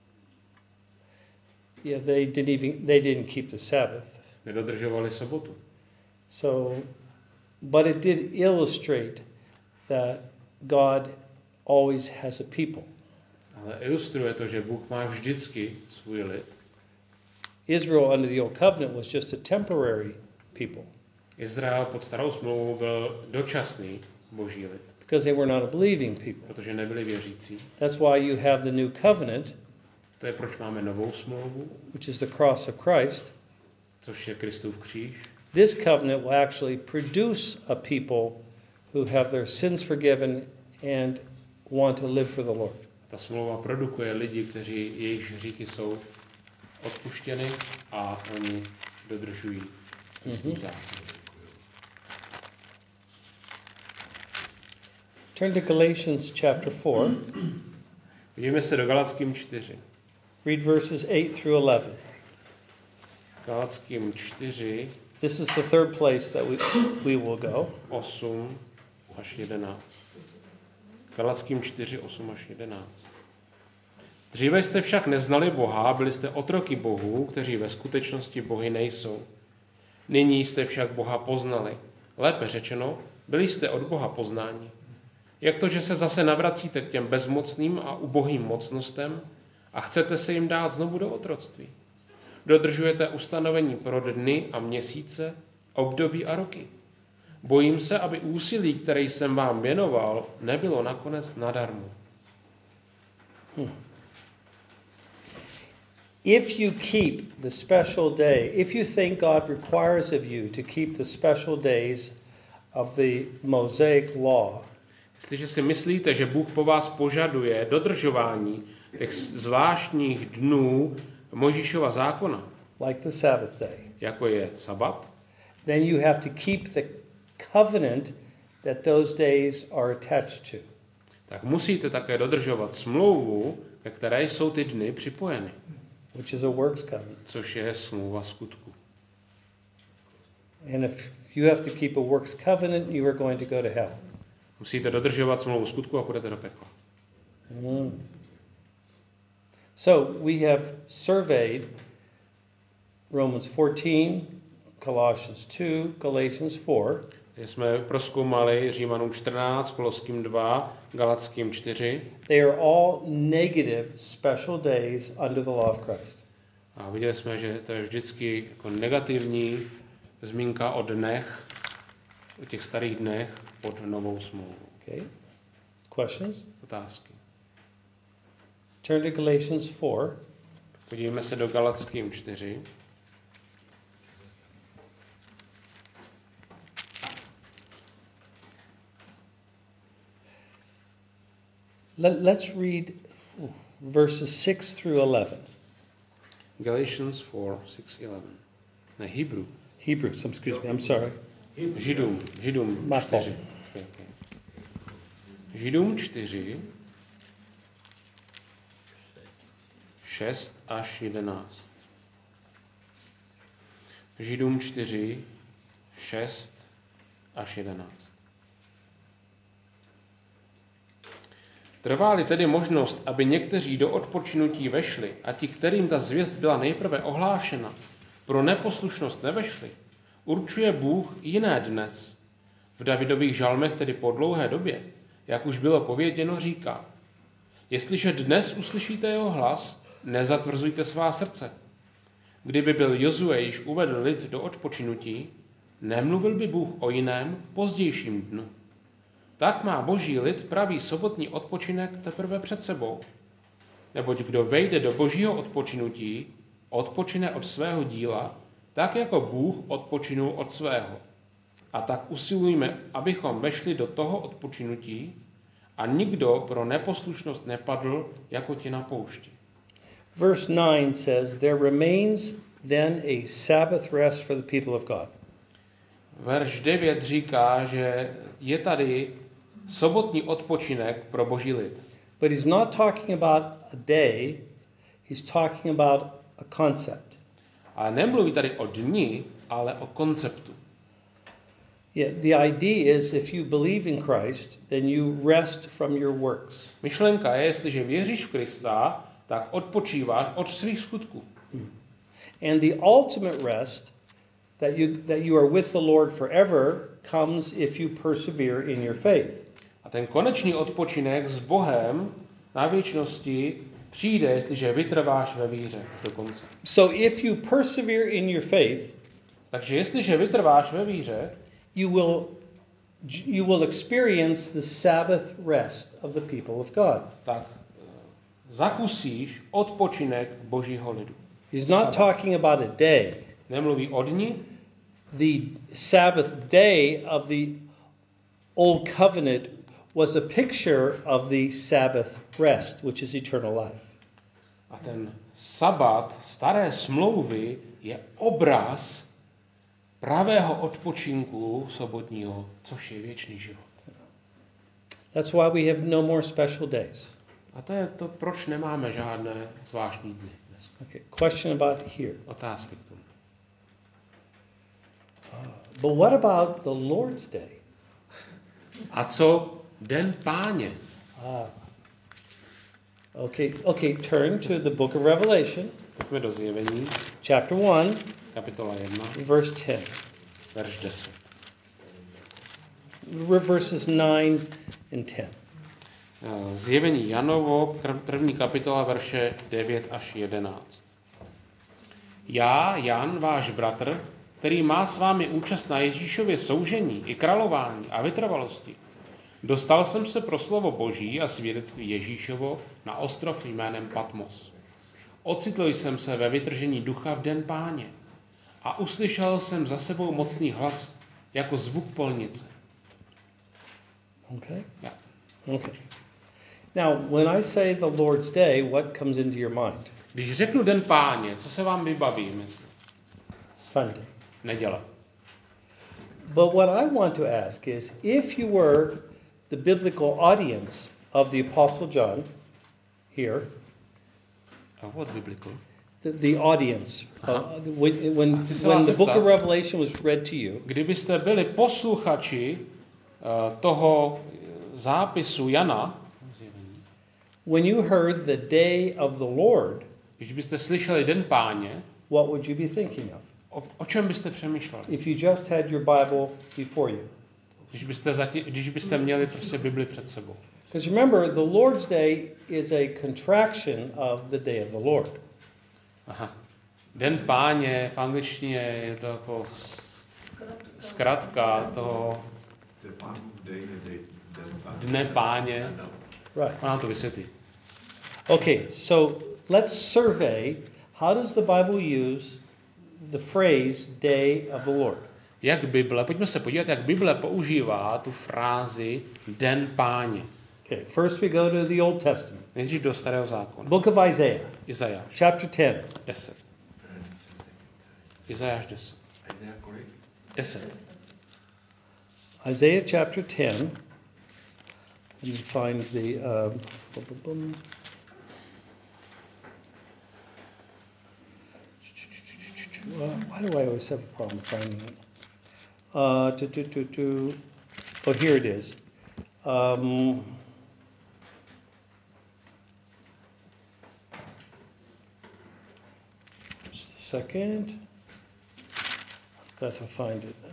Yeah, they didn't keep the Sabbath. Nedodržovali sobotu. So, but it did illustrate that God always has a people. Ale ilustruje to, že Bůh má vždycky svůj lid. Israel under the Old Covenant was just a temporary people. Izrael pod starou smlouvou byl dočasný Boží lid. Because they were not a believing people. Protože nebyli věřící. That's why you have the new covenant. To je proč máme novou smlouvu. Which is the cross of Christ. Což je Kristův kříž. This covenant will actually produce a people who have their sins forgiven and want to live for the Lord. Ta smlouva produkuje lidi, jejichž hříchy jsou odpuštěny a oni dodržují Kristův zákon. Turn to Galatians chapter 4. Vidíme se do Galatským 4. Read verses 8 through 11. Galatským 4. This is the third place that we will go. 8 až 11. Galatským 4, 8 až 11. Dříve jste však neznali Boha, byli jste otroky bohů, kteří ve skutečnosti bohy nejsou. Nyní jste však Boha poznali. Lépe řečeno, byli jste od Boha poznáni. Jak to, že se zase navracíte k těm bezmocným a ubohým mocnostem a chcete se jim dát znovu do otroctví? Dodržujete ustanovení pro dny a měsíce, období a roky. Bojím se, aby úsilí, které jsem vám věnoval, nebylo nakonec nadarmo. If you keep the special day, if you think God requires of you to keep the special days of the Mosaic law, Jestliže si myslíte, že Bůh po vás požaduje dodržování těch zvláštních dnů Mojžíšova zákona, like the Sabbath day, jako je sabat, then you have to keep the covenant that those days are attached to. tak musíte také dodržovat smlouvu, ke které jsou ty dny připojeny. Which is a works covenant. Což je smlouva skutku. And if you have to keep a works covenant, you are going to go to hell. Musíte dodržovat smlouvu skutku a půjdete do pekla. So we have surveyed Romans 14, Colossians 2, Galatians 4. Jsme prozkoumali Římanům 14, Koloským 2, Galatským 4. They are all negative special days under the law of Christ. A viděli jsme, že to je vždycky jako negativní zmínka o dnech, o těch starých dnech pod novou smlouvu. Okay. Questions? Otázky. Turn to Galatians 4. Podívejme se do Galatským 4. Let's read verses 6 through 11. Galatians 4, 6, 11. Ne, Hebrews, excuse me, I'm sorry. Židům My 4. fault. Okay. Židům 4, 6 až 11. Židům 4, 6 až 11. Trvá-li tedy možnost, aby někteří do odpočinutí vešli a ti, kterým ta zvěst byla nejprve ohlášena, pro neposlušnost nevešli, určuje Bůh jiné dnes. V Davidových žalmech, tedy po dlouhé době, jak už bylo pověděno, říká: Jestliže dnes uslyšíte jeho hlas, nezatvrzujte svá srdce. Kdyby byl Jozue již uvedl lid do odpočinutí, nemluvil by Bůh o jiném, pozdějším dnu. tak má boží lid pravý sobotní odpočinek teprve před sebou. Neboť kdo vejde do božího odpočinutí, odpočine od svého díla, tak jako Bůh odpočinul od svého. A tak usilujme, abychom vešli do toho odpočinutí a nikdo pro neposlušnost nepadl jako ti na poušti. Verse 9 says, there remains then a Sabbath rest for the people of God. Verš 9 říká, že je tady sobotní odpočinek pro boží lid. But he's not talking about a day, he's talking about a concept. Ale nemluví tady o dni, ale o konceptu. Yeah, the idea is if you believe in Christ, then you rest from your works. Myšlenka je, jestliže věříš v Krista, tak odpočíváš od svých skutků. And the ultimate rest that you are with the Lord forever comes if you persevere in your faith. A ten konečný odpočinek s Bohem na věčnosti přijde, jestliže vytrváš ve víře do konce. So if you persevere in your faith, takže jestliže vytrváš ve víře, you will experience the Sabbath rest of the people of God. Tak zakusíš odpočinek Božího lidu. He's not talking about a day. Nemluví o dni. The Sabbath day of the Old Covenant was a picture of the Sabbath rest, which is eternal life. A ten sabat staré smlouvy je obraz pravého odpočinku sobotního, což je věčný život. That's why we have no more special days. A to je to, proč nemáme žádné zvláštní dny dnes. Okay, question about here. Otázky k tomu. But what about the Lord's Day? A co Den Páně? Okay, turn to the book of Revelation. Pojďme do Zjevení. Chapter 1, Kapitola 1, verse 10. verš 10. Verses 9 and 10. Zjevení Janovo, první kapitola, verše 9 až 11. Já, Jan, váš bratr, který má s vámi účast na Ježíšově soužení i králování a vytrvalosti, dostal jsem se pro slovo Boží a svědectví Ježíšovo na ostrov jménem Patmos. Ocitl jsem se ve vytržení ducha v den Páně a uslyšel jsem za sebou mocný hlas jako zvuk polnice. Okay? Yeah. Okay. Now, when I say the Lord's Day, what comes into your mind? Když řeknu Den Páně, co se vám vybaví, myslím? Sunday. Neděle. But what I want to ask is, if you were the biblical audience of the Apostle John here, What biblical? the audience, when the book of Revelation was read to you, Kdybyste byli posluchači toho zápisu Jana, when you heard the day of the Lord, když byste slyšeli Den Páně, what would you be thinking of? o čem byste přemýšleli? If you just had your Bible before you. Když byste měli prostě Bibli před sebou. Because remember, the Lord's Day is a contraction of the day of the Lord. Aha. Den Páně v angličtině je to jako zkratka toho Dne Páně. Right. Mám to vysvětlit. Okay, so let's survey, how does the Bible use the phrase day of the Lord? Pojďme se podívat, jak Bible používá tu frázi Den Páně. Okay, first we go to the Old Testament. Nejdřív do Starého zákona. Book of Isaiah, Izajáš chapter 10. 10. Izajáš 10. 10. Isaiah chapter 10. Let me find the... why do I always have a problem finding it? Oh, here it is. Just a second. I've got to find it.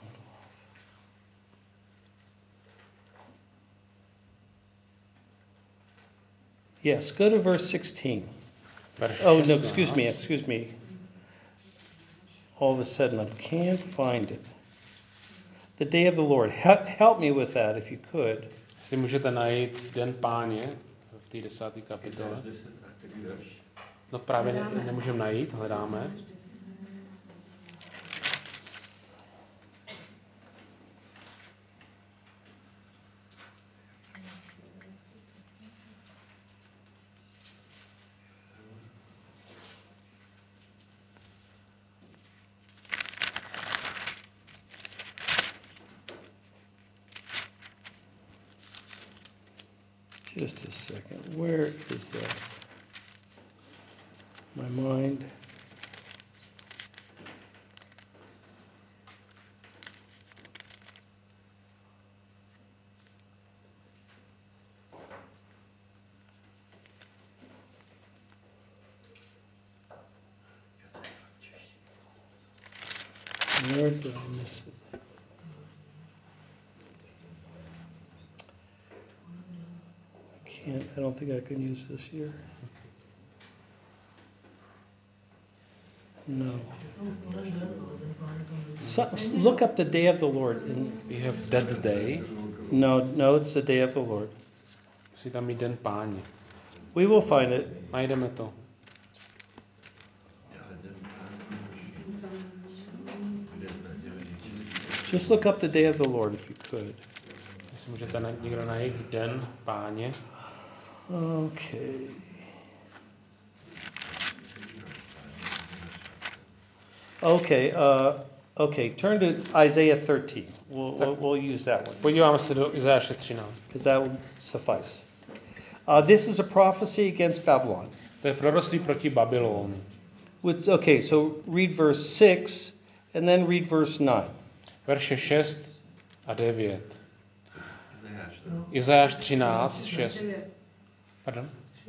Yes, go to verse 16. Verš Oh, no, 16. excuse me. All of a sudden, I can't find it. The day of the Lord. Help me with that if you could. Si můžete najít Den Páně v té 10. kapitole. Izajáš 10 a který verš? No právě nemůžeme najít, hledáme. Just a second. Where is that? My mind. Where did I miss it? I don't think I can use this here. No. Look up the day of the Lord. We have that day. No, it's the day of the Lord. Musí tam mít Den Páně. We will find it. Najdeme to. Just look up the day of the Lord if you could. Jestli můžete někdo najít Den Páně. Okay. Okay, turn to Isaiah 13. We'll use that one. Podíváme se do Izajáše 13. Because that will suffice. This is a prophecy against Babylon. To je proroctví proti Babylonu. Okay, so read verse 6 and then read verse 9. Verše 6 a 9. Izajáš 13, 6. Pardon?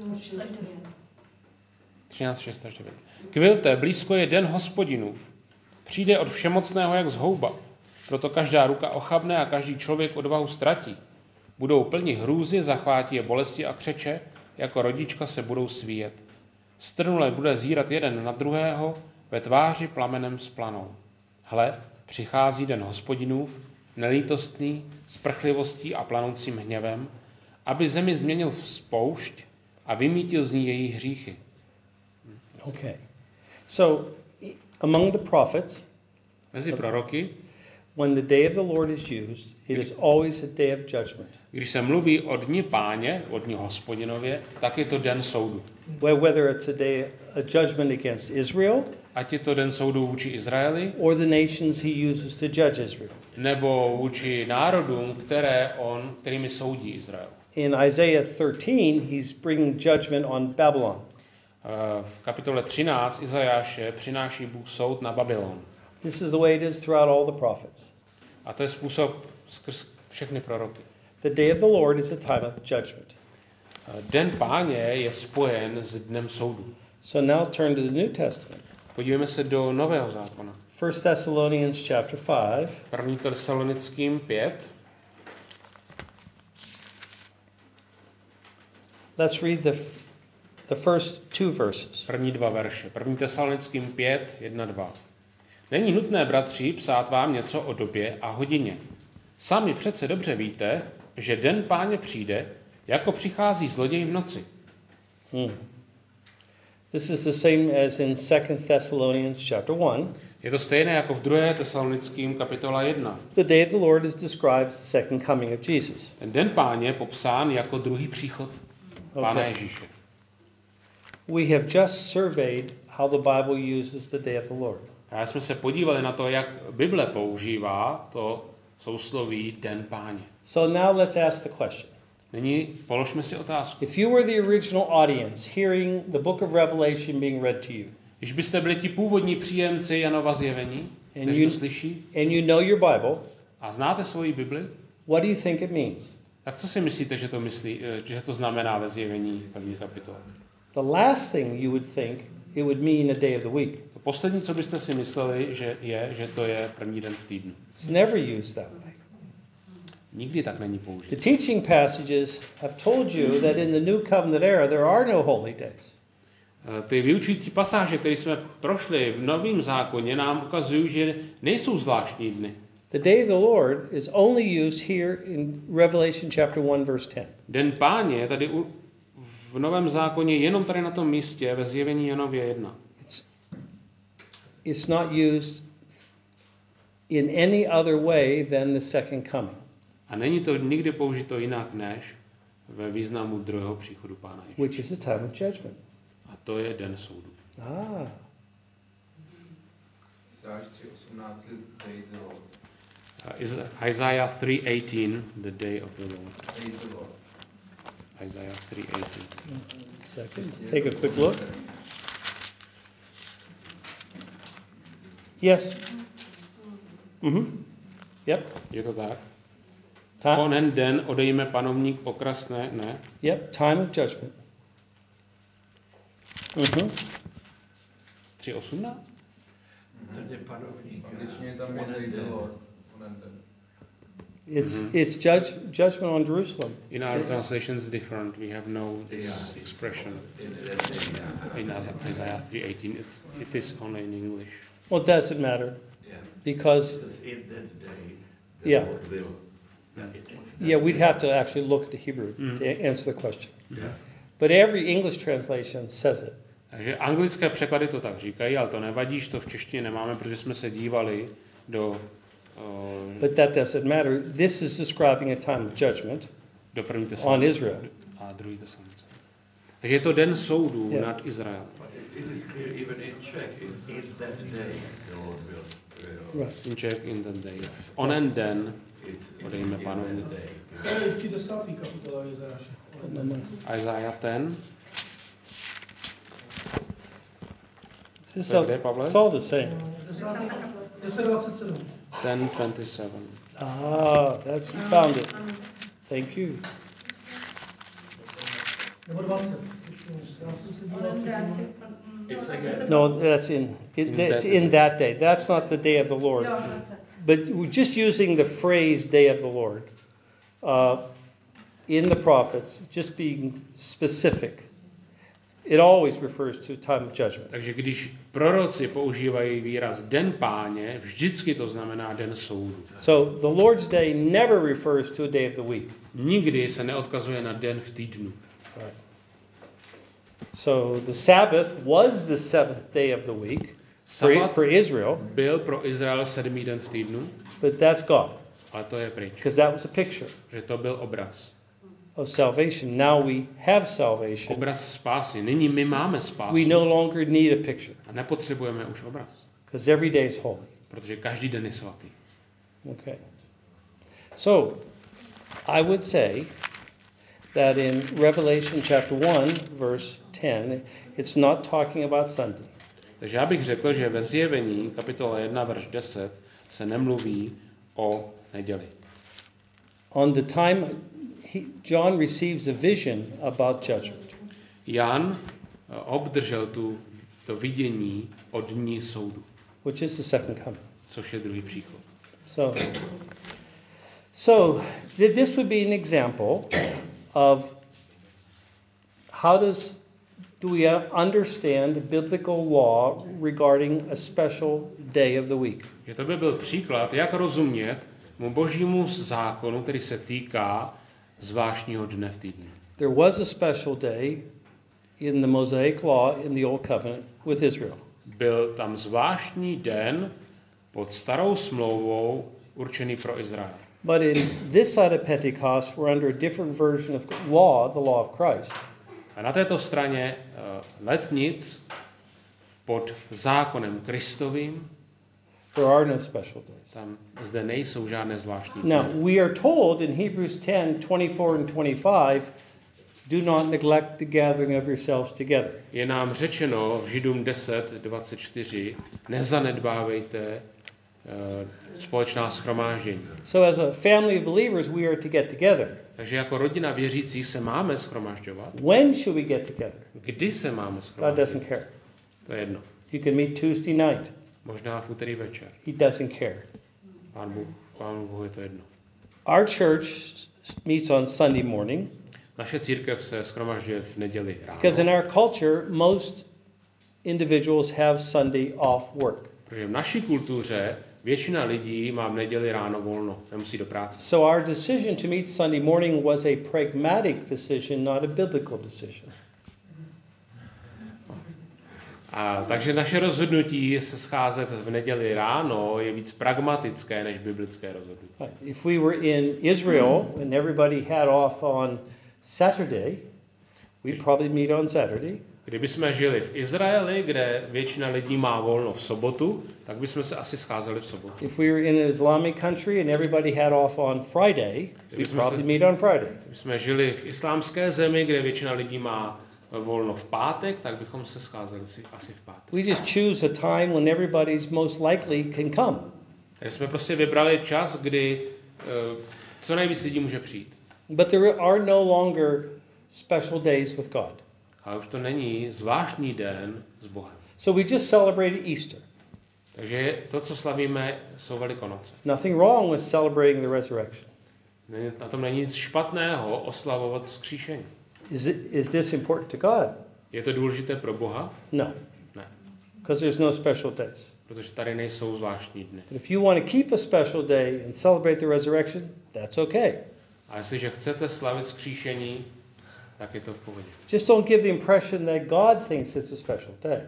13, 6 až 9. Kvilte, blízko je den Hospodinův. Přijde od všemocného jak zhouba. Proto každá ruka ochabne a každý člověk odvahu ztratí. Budou plni hrůzy, zachvátí je bolesti a křeče, jako rodička se budou svíjet. Strnule bude zírat jeden na druhého, ve tváři plamenem splanou. Hle, přichází den Hospodinův, nelítostný, s prchlivostí a planoucím hněvem, aby zemi změnil v spoušť a vymítil z ní její hříchy. Okay. So, among the prophets, Mezi proroky, when the day of the Lord is used, it is always a day of judgment. když se mluví o dni Páně, o dni Hospodinově, tak je to den soudu. Whether it's a judgment against Israel, Ať je to den soudu vůči Izraeli, or the nations he uses to judge Israel. nebo vůči národům, kterými soudí Izrael. In Isaiah 13, he's bringing judgment on Babylon. V kapitole 13 Izajáše přináší Bůh soud na Babylon. This is the way it is throughout all the prophets. A to je způsob skrz všechny proroky. The day of the Lord is a time of judgment. Den Páně je spojen s dnem soudu. So now turn to the New Testament. Podívejme se do Nového zákona. 1 Thessalonians chapter 5. 1. Tesalonickým 5. Let's read the first two verses. První dva verše. 1. Tesalonickým 5, 1, 2. Není nutné, bratři, psát vám něco o době a hodině. Sami přece dobře víte, že den Páně přijde, jako přichází zloděj v noci. This is the same as in 2 Thessalonians chapter 1. Je to stejné jako v 2. Tesalonickým kapitola 1. The day of the Lord is described as the second coming of Jesus. Ten den Páně je popsán jako druhý příchod Pána Okay. Ježíše. We have just surveyed how the Bible uses the day of the Lord. A jsme se podívali na to, jak Bible používá to sousloví den Páně. So now let's ask the question. Nyní položme si otázku. If you were the original audience hearing the book of Revelation being read to you, Když byste byli ti původní příjemci Janova zjevení, kteří to slyší, and you know your Bible, a znáte svoji Bibli, what do you think it means? tak co si myslíte, že to znamená ve zjevení první kapitoly? The last thing you would think it would mean a day of the week. To poslední, co byste si mysleli, že to je první den v týdnu. It's never used that way. Nikdy tak není The použit. teaching passages have told you that in the New Covenant era there are no holy days. Ty vyučující pasáže, které jsme prošli v Novém zákoně, nám ukazují, že nejsou zvláštní dny. The day of the Lord is only used here in Revelation chapter 1 verse 10. Den Páně je tady v Novém zákoně jenom tady na tom místě ve Zjevení Janově 1. It's not used in any other way than the second coming. A není to nikdy použito jinak než ve významu druhého příchodu Pána Ježíše. Which is a time of judgment. A to je den soudu. Ah. Izáš 3:18, day the Lord. Isaiah 3:18, the day of the Lord. Day the Lord. Isaiah 3:18. Second. Take a quick look. Yes. Yep. Je to tak? Time. Onen den odejme panovník okrasné, ne? Yep. Time of judgment. 3:18? Ten je panovník. Angličtině tam je day the Lord. Onen den. It's judgment on Jerusalem. In our translation is different. We have no this expression. In Isaiah 3:18, it is only in English. Well, it doesn't matter because In that day, the Yeah. Lord will. we'd have to actually look at the Hebrew to answer the question. Yeah. But every English translation says it. Takže anglické překlady to tak říkají, ale to nevadí, že to v češtině nemáme, protože jsme se dívali do But that doesn't matter. This is describing a time of judgment do první on Tesalonické Israel. a druhý Tesalonické. Takže je to den soudů Yeah. nad Izraelem. It is clear even in Czech, in that day, the Lord will. Right. In Czech in the day. Onen den It's odejme in panovník. that day. To je 10. kapitola Izajáše. Isaiah 10. It's Kde, Pavle? all the same. 10:27. 10:27. That's you found it. Thank you. Nebo 20. Já jsem se díval předtím. It's again. No, that's it's in that day. That's not the day of the Lord. Jo, 20. But we're just using the phrase "day of the Lord" in the prophets, just being specific. It always refers to time of judgment. Takže když proroci používají výraz den Páně, vždycky to znamená den soudu. So the Lord's day never refers to a day of the week. Nikdy se neodkazuje na den v týdnu. Right. So the Sabbath was the seventh day of the week Sabat for Israel, byl pro Izrael 7. den v týdnu, but that's gone ale to je pryč. because that was a picture Že to byl obraz. of salvation. Now we have salvation. Obraz spásy. Nyní my máme spásu. We no longer need a picture A nepotřebujeme už obraz. because every day is holy. Protože každý den je svatý. Okay. So, I would say that in Revelation chapter 1, verse 10, it's not talking about Sunday. Takže já bych řekl, že ve Zjevení, kapitola 1, verš 10, se nemluví o neděli. On the time John receives a vision about judgment. Jan obdržel to vidění o dní soudu, Which is the second coming. což je druhý příchod. So this would be an example of how do we understand biblical law regarding a special day of the week. Že to by byl příklad, jak rozumět mu božímu zákonu, který se týká zvláštního dne v týdnu. There was a special day in the Mosaic law in the Old Covenant with Israel. Byl tam zvláštní den pod starou smlouvou určený pro Izrael. But in this side of Pentecost, we're under a different version of law, the law of Christ. A na této straně letnic pod zákonem Kristovým There are no special days. tam zde nejsou žádné zvláštní dny. Now, we are told in Hebrews 10:24 and 25, do not neglect the gathering of yourselves together. Je nám řečeno v Židům 10:24, nezanedbávejte společná shromáždění. So as a family of believers, we are to get together. Takže jako rodina věřících se máme shromažďovat. When should we get together? Kdy se máme God shromažďovat? doesn't care. To je jedno. You can meet Tuesday night. Možná v úterý večer. He doesn't care. Pánu Bohu je to jedno. Our church meets on Sunday morning Naše církev se shromažďuje v neděli because in ráno, our culture, most individuals have Sunday off work. protože v naší kultuře většina lidí má v neděli ráno volno, nemusí do práce. So our decision to meet Sunday morning was a pragmatic decision, not a biblical decision. Takže naše rozhodnutí se scházet v neděli ráno je víc pragmatické než biblické rozhodnutí. If we were in Israel and everybody had off on Saturday, we'd probably meet on Saturday. Kdyby jsme žili v Izraeli, kde většina lidí má volno v sobotu, tak bychom se asi scházeli v sobotu. If we were in an Islamic country and everybody had off on Friday, we'd probably meet on Friday. Kdyby jsme žili v islámské zemi, kde většina lidí má volno v pátek, tak bychom se scházeli asi v pátek. We just choose a time when everybody's most likely can come. Takže jsme prostě vybrali čas, kdy co nejvíc lidí může přijít. But there are no longer special days with God. Ale už to není zvláštní den s Bohem. So we just celebrated Easter. Takže to, co slavíme, jsou Velikonoce. Nothing wrong with celebrating the resurrection. Na tom není nic špatného oslavovat vzkříšení. Is this important to God? Je to důležité pro Boha? No. Ne. Because there's no special days. Protože tady nejsou zvláštní dny. But if you want to keep a special day and celebrate the resurrection, that's okay. A jestliže chcete slavit vzkříšení, tak je to v pohodě. Just don't give the impression that God thinks it's a special day.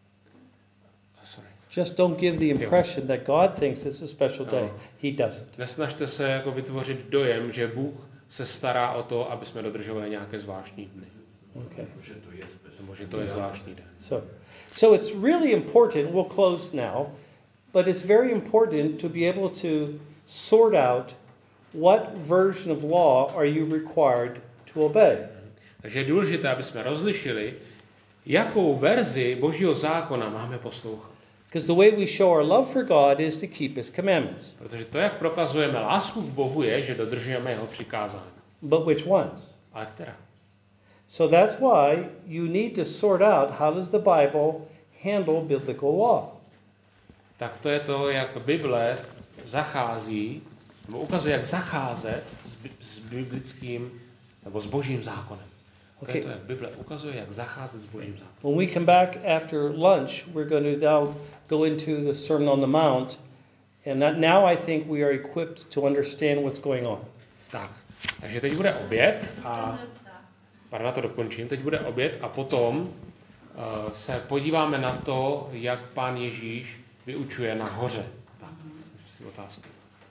Sorry. Just don't give the impression that God thinks it's a special day. He doesn't. Nesnažte se jako vytvořit dojem, že Bůh se stará o to, aby jsme dodržovali nějaké zvláštní dny. Okay. Nebo že to je zvláštní den. So it's really important, we'll close now, but it's very important to be able to sort out what version of law are you required to obey. Takže je důležité, aby jsme rozlišili, jakou verzi Božího zákona máme poslouchat. Because the way we show our love for God is to keep His commandments. Protože to, jak prokazujeme lásku k Bohu, je, že dodržujeme jeho přikázání. But which ones? Ale která? So that's why you need to sort out how does the Bible handle biblical law. Tak to je to, jak Bible zachází, nebo ukazuje, jak zacházet s biblickým, nebo s Božím zákonem. Okay. To je to, jak Bible ukazuje, jak zacházet s Božím zákonem. When we come back after lunch, we're going to now go into the Sermon on the Mount, and now I think we are equipped to understand what's going on. Tak, takže teď bude oběd a pardon, to dokončím. Teď bude oběd a potom se podíváme na to, jak Pán Ježíš vyučuje na hoře. Tak, si otázky.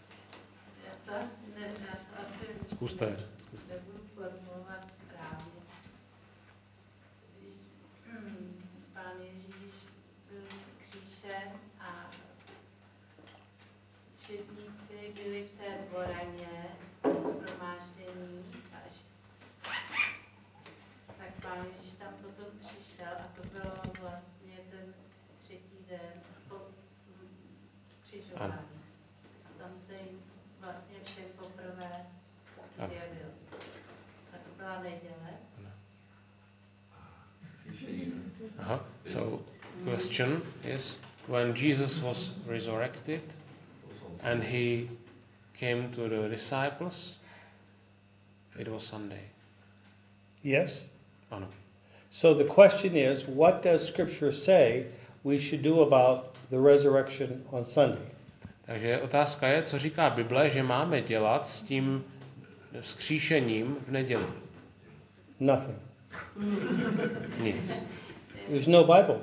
Zkuste. Nebudu formulovat správně. Když Pán Ježíš byl vzkříšen a učedníci byli v té dvoraně shromáždění až tak Pán Ježíš tam potom přišel a to bylo vlastně ten třetí den po křižování. A tam se jim vlastně všem poprvé zjevil. A to byla neděle. So, question is, when Jesus was resurrected and he came to the disciples, it was Sunday. Yes? Ano. So the question is, what does Scripture say we should do about the resurrection on Sunday? Takže otázka je, co říká Bible, že máme dělat s tím vzkříšením v neděli. Nothing. Nic. There's no Bible.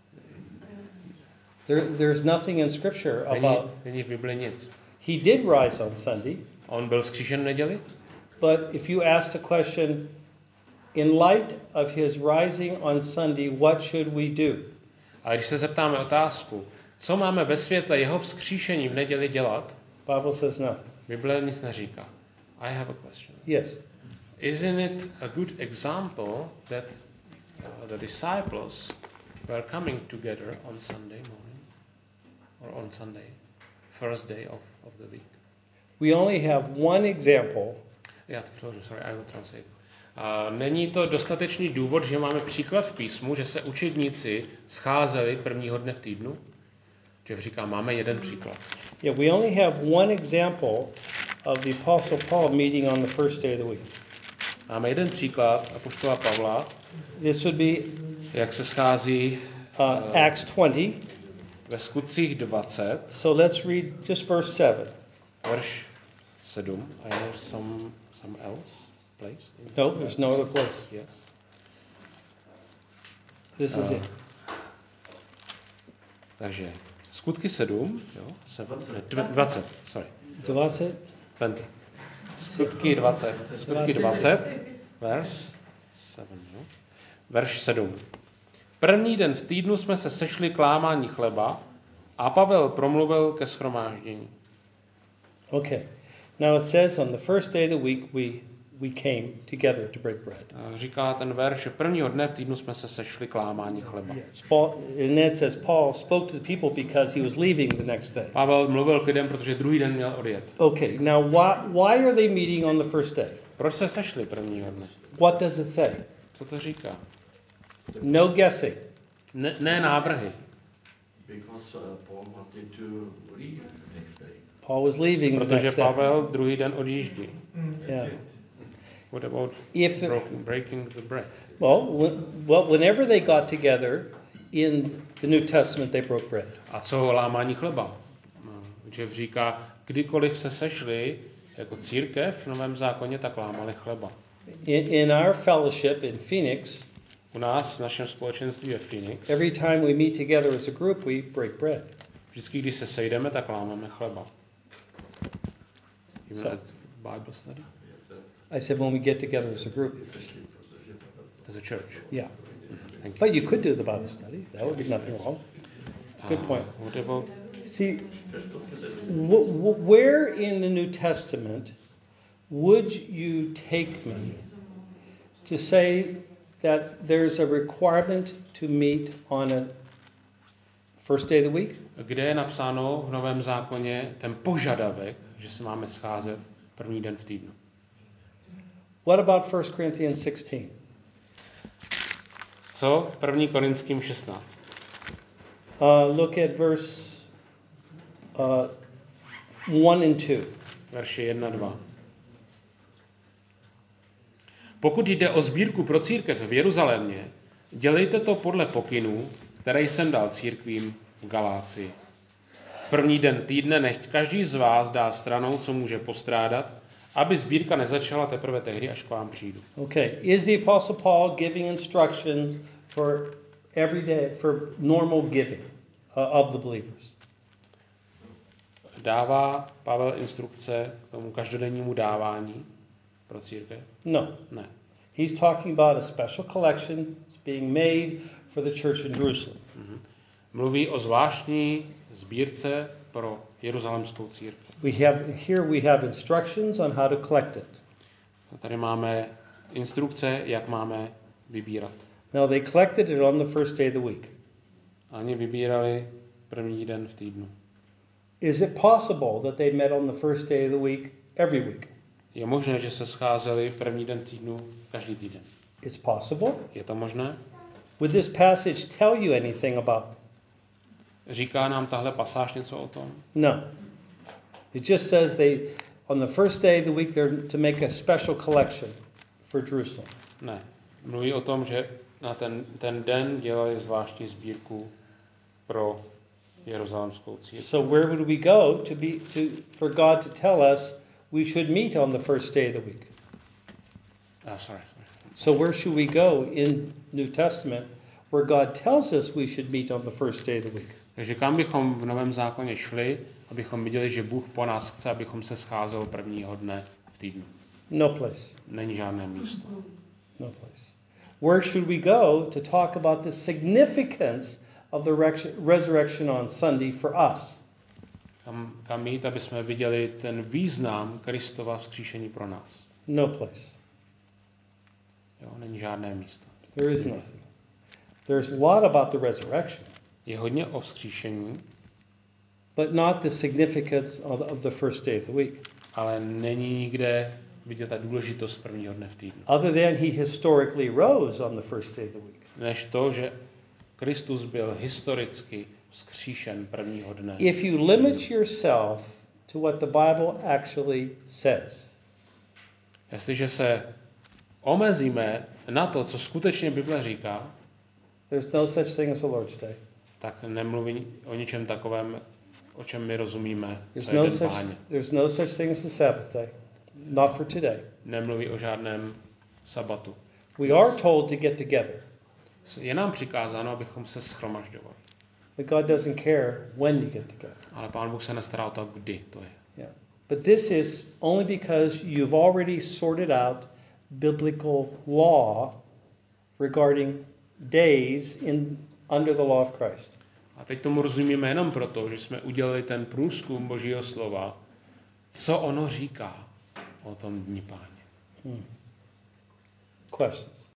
There's nothing in Scripture about... Není v Bibli nic. He did rise on Sunday. On byl vzkříšen v neděli? But if you ask the question, in light of his rising on Sunday, what should we do? A když se zeptáme otázku, co máme ve světle jeho vzkříšení v neděli dělat? Bible says nothing. Bible nic neříká. I have a question. Yes. Isn't it a good example that the disciples were coming together on Sunday morning or on Sunday, first day of the week? We only have one example. Já to přeložím, sorry, I will translate. Není to dostatečný důvod, že máme příklad v písmu, že se učedníci scházeli prvního dne v týdnu? Jeff říká, máme jeden příklad. Yeah, we only have one example of the Apostle Paul meeting on the first day of the week. Máme jeden příklad apoštola Pavla. This would be jak se schází Acts 20. ve Skutcích 20, So let's read just verse 7. verš 7. I know some else place? No, there's no other place. Yes. This is it. Takže Skutky 7, jo? 20, sorry. 20? 20. Skutky 20. Skutky 20, verš 7, jo? Verš 7. První den v týdnu jsme se sešli k lámání chleba a Pavel promluvil ke shromáždění. Okay. Now it says on the first day of the week we came together to break bread. Říká ten verš, že prvního dne v týdnu jsme se sešli k lámání chleba. Yes. Paul, and then it says Paul spoke to the people because he was leaving the next day. Pavel mluvil k lidem, protože druhý den měl odjet. Okay, now why are they meeting on the first day? Proč se sešli prvního dne? What does it say? Co to říká? No guessing. Ne návrhy. Because Paul wanted to leave the next day. Paul was leaving the Protože next day. Pavel druhý den odjíždí. Yeah. What about If breaking the bread? well, whenever they got together in the New Testament, they broke bread. A co lámání chleba? Jeff říká, kdykoliv se sešli jako církev v Novém zákoně, tak lámali chleba. In our fellowship in Phoenix, U nás, v našem společenství ve Phoenix, every time we meet together as a group, we break bread. vždycky, když se sejdeme, tak lámáme chleba. So- Bible study? I said when we get together as a group. As a church. Yeah. Thank you. But you could do the Bible study. That would be nothing wrong. It's a good point. What about See, where in the New Testament would you take me to say that there's a requirement to meet on a first day of the week? kde je napsáno v Novém zákoně ten požadavek, že se máme scházet první den v týdnu? What about 1 Corinthians 16? Co 1. Korinským 16? Look at verse 1 and 2. Verše 1 a 2. Pokud jde o sbírku pro církev v Jeruzalémě, dělejte to podle pokynů, které jsem dal církvím v Galácii. První den týdne nechť každý z vás dá stranou, co může postrádat, aby sbírka nezačala teprve tehdy, až k vám přijdu. Okay, is the Apostle Paul giving instructions for every day, for normal giving of the believers? Dává Pavel instrukce k tomu každodennímu dávání pro církev? No. Ne. He's talking about a special collection that's being made for the church in Jerusalem. Mluví o zvláštní sbírce pro jeruzalemskou církev. We have instructions on how to collect it. A tady máme instrukce, jak máme vybírat. Now they collected it on the first day of the week. A oni vybírali první den v týdnu. Is it possible that they met on the first day of the week every week? Je možné, že se scházeli první den týdnu každý týden. It's possible. Je to možné? Would this passage tell you anything about it? Říká nám tahle pasáž něco o tom? No. It just says on the first day of the week they're to make a special collection for Jerusalem. Ne. Mluví o tom, že na ten den dělali zvláštní sbírku pro jeruzalemskou církev. So where would we go for God to tell us we should meet on the first day of the week? Sorry. So where should we go in New Testament where God tells us we should meet on the first day of the week? Takže kam bychom v Novém zákoně šli, abychom viděli, že Bůh po nás chce, abychom se scházeli prvního dne v týdnu? No place. Není žádné místo. No place. Where should we go to talk about the significance of the resurrection on Sunday for us? Kam jít, aby jsme viděli ten význam Kristova vzkříšení pro nás? No place. Jo, není žádné místo. There is nothing. There's a lot about the resurrection. Je hodně o vzkříšení, but not the significance of the first day of the week. Ale není nikde vidět ta důležitost prvního dne v týdnu. Other than he historically rose on the first day of the week. Než to, že Kristus byl historicky vzkříšen prvního dne. If you limit yourself to what the Bible actually says. Jestliže se omezíme na to, co skutečně Bible říká, there's no such thing as a Lord's Day. tak nemluví o ničem takovém, o čem my rozumíme, There's co je no den such, Páně. there's no such thing as a Sabbath day. Not for today. Nemluví o žádném sabatu. We are told to get together, Je nám přikázáno, abychom se shromažďovali. but God doesn't care when you get together. Ale Pán Bůh se nestará o to, kdy to je. Yeah. But this is only because you've already sorted out biblical law regarding days under the law of Christ. A teď tomu rozumíme jenom proto, že jsme udělali ten průzkum Božího slova, co ono říká o tom dni Páně. Questions?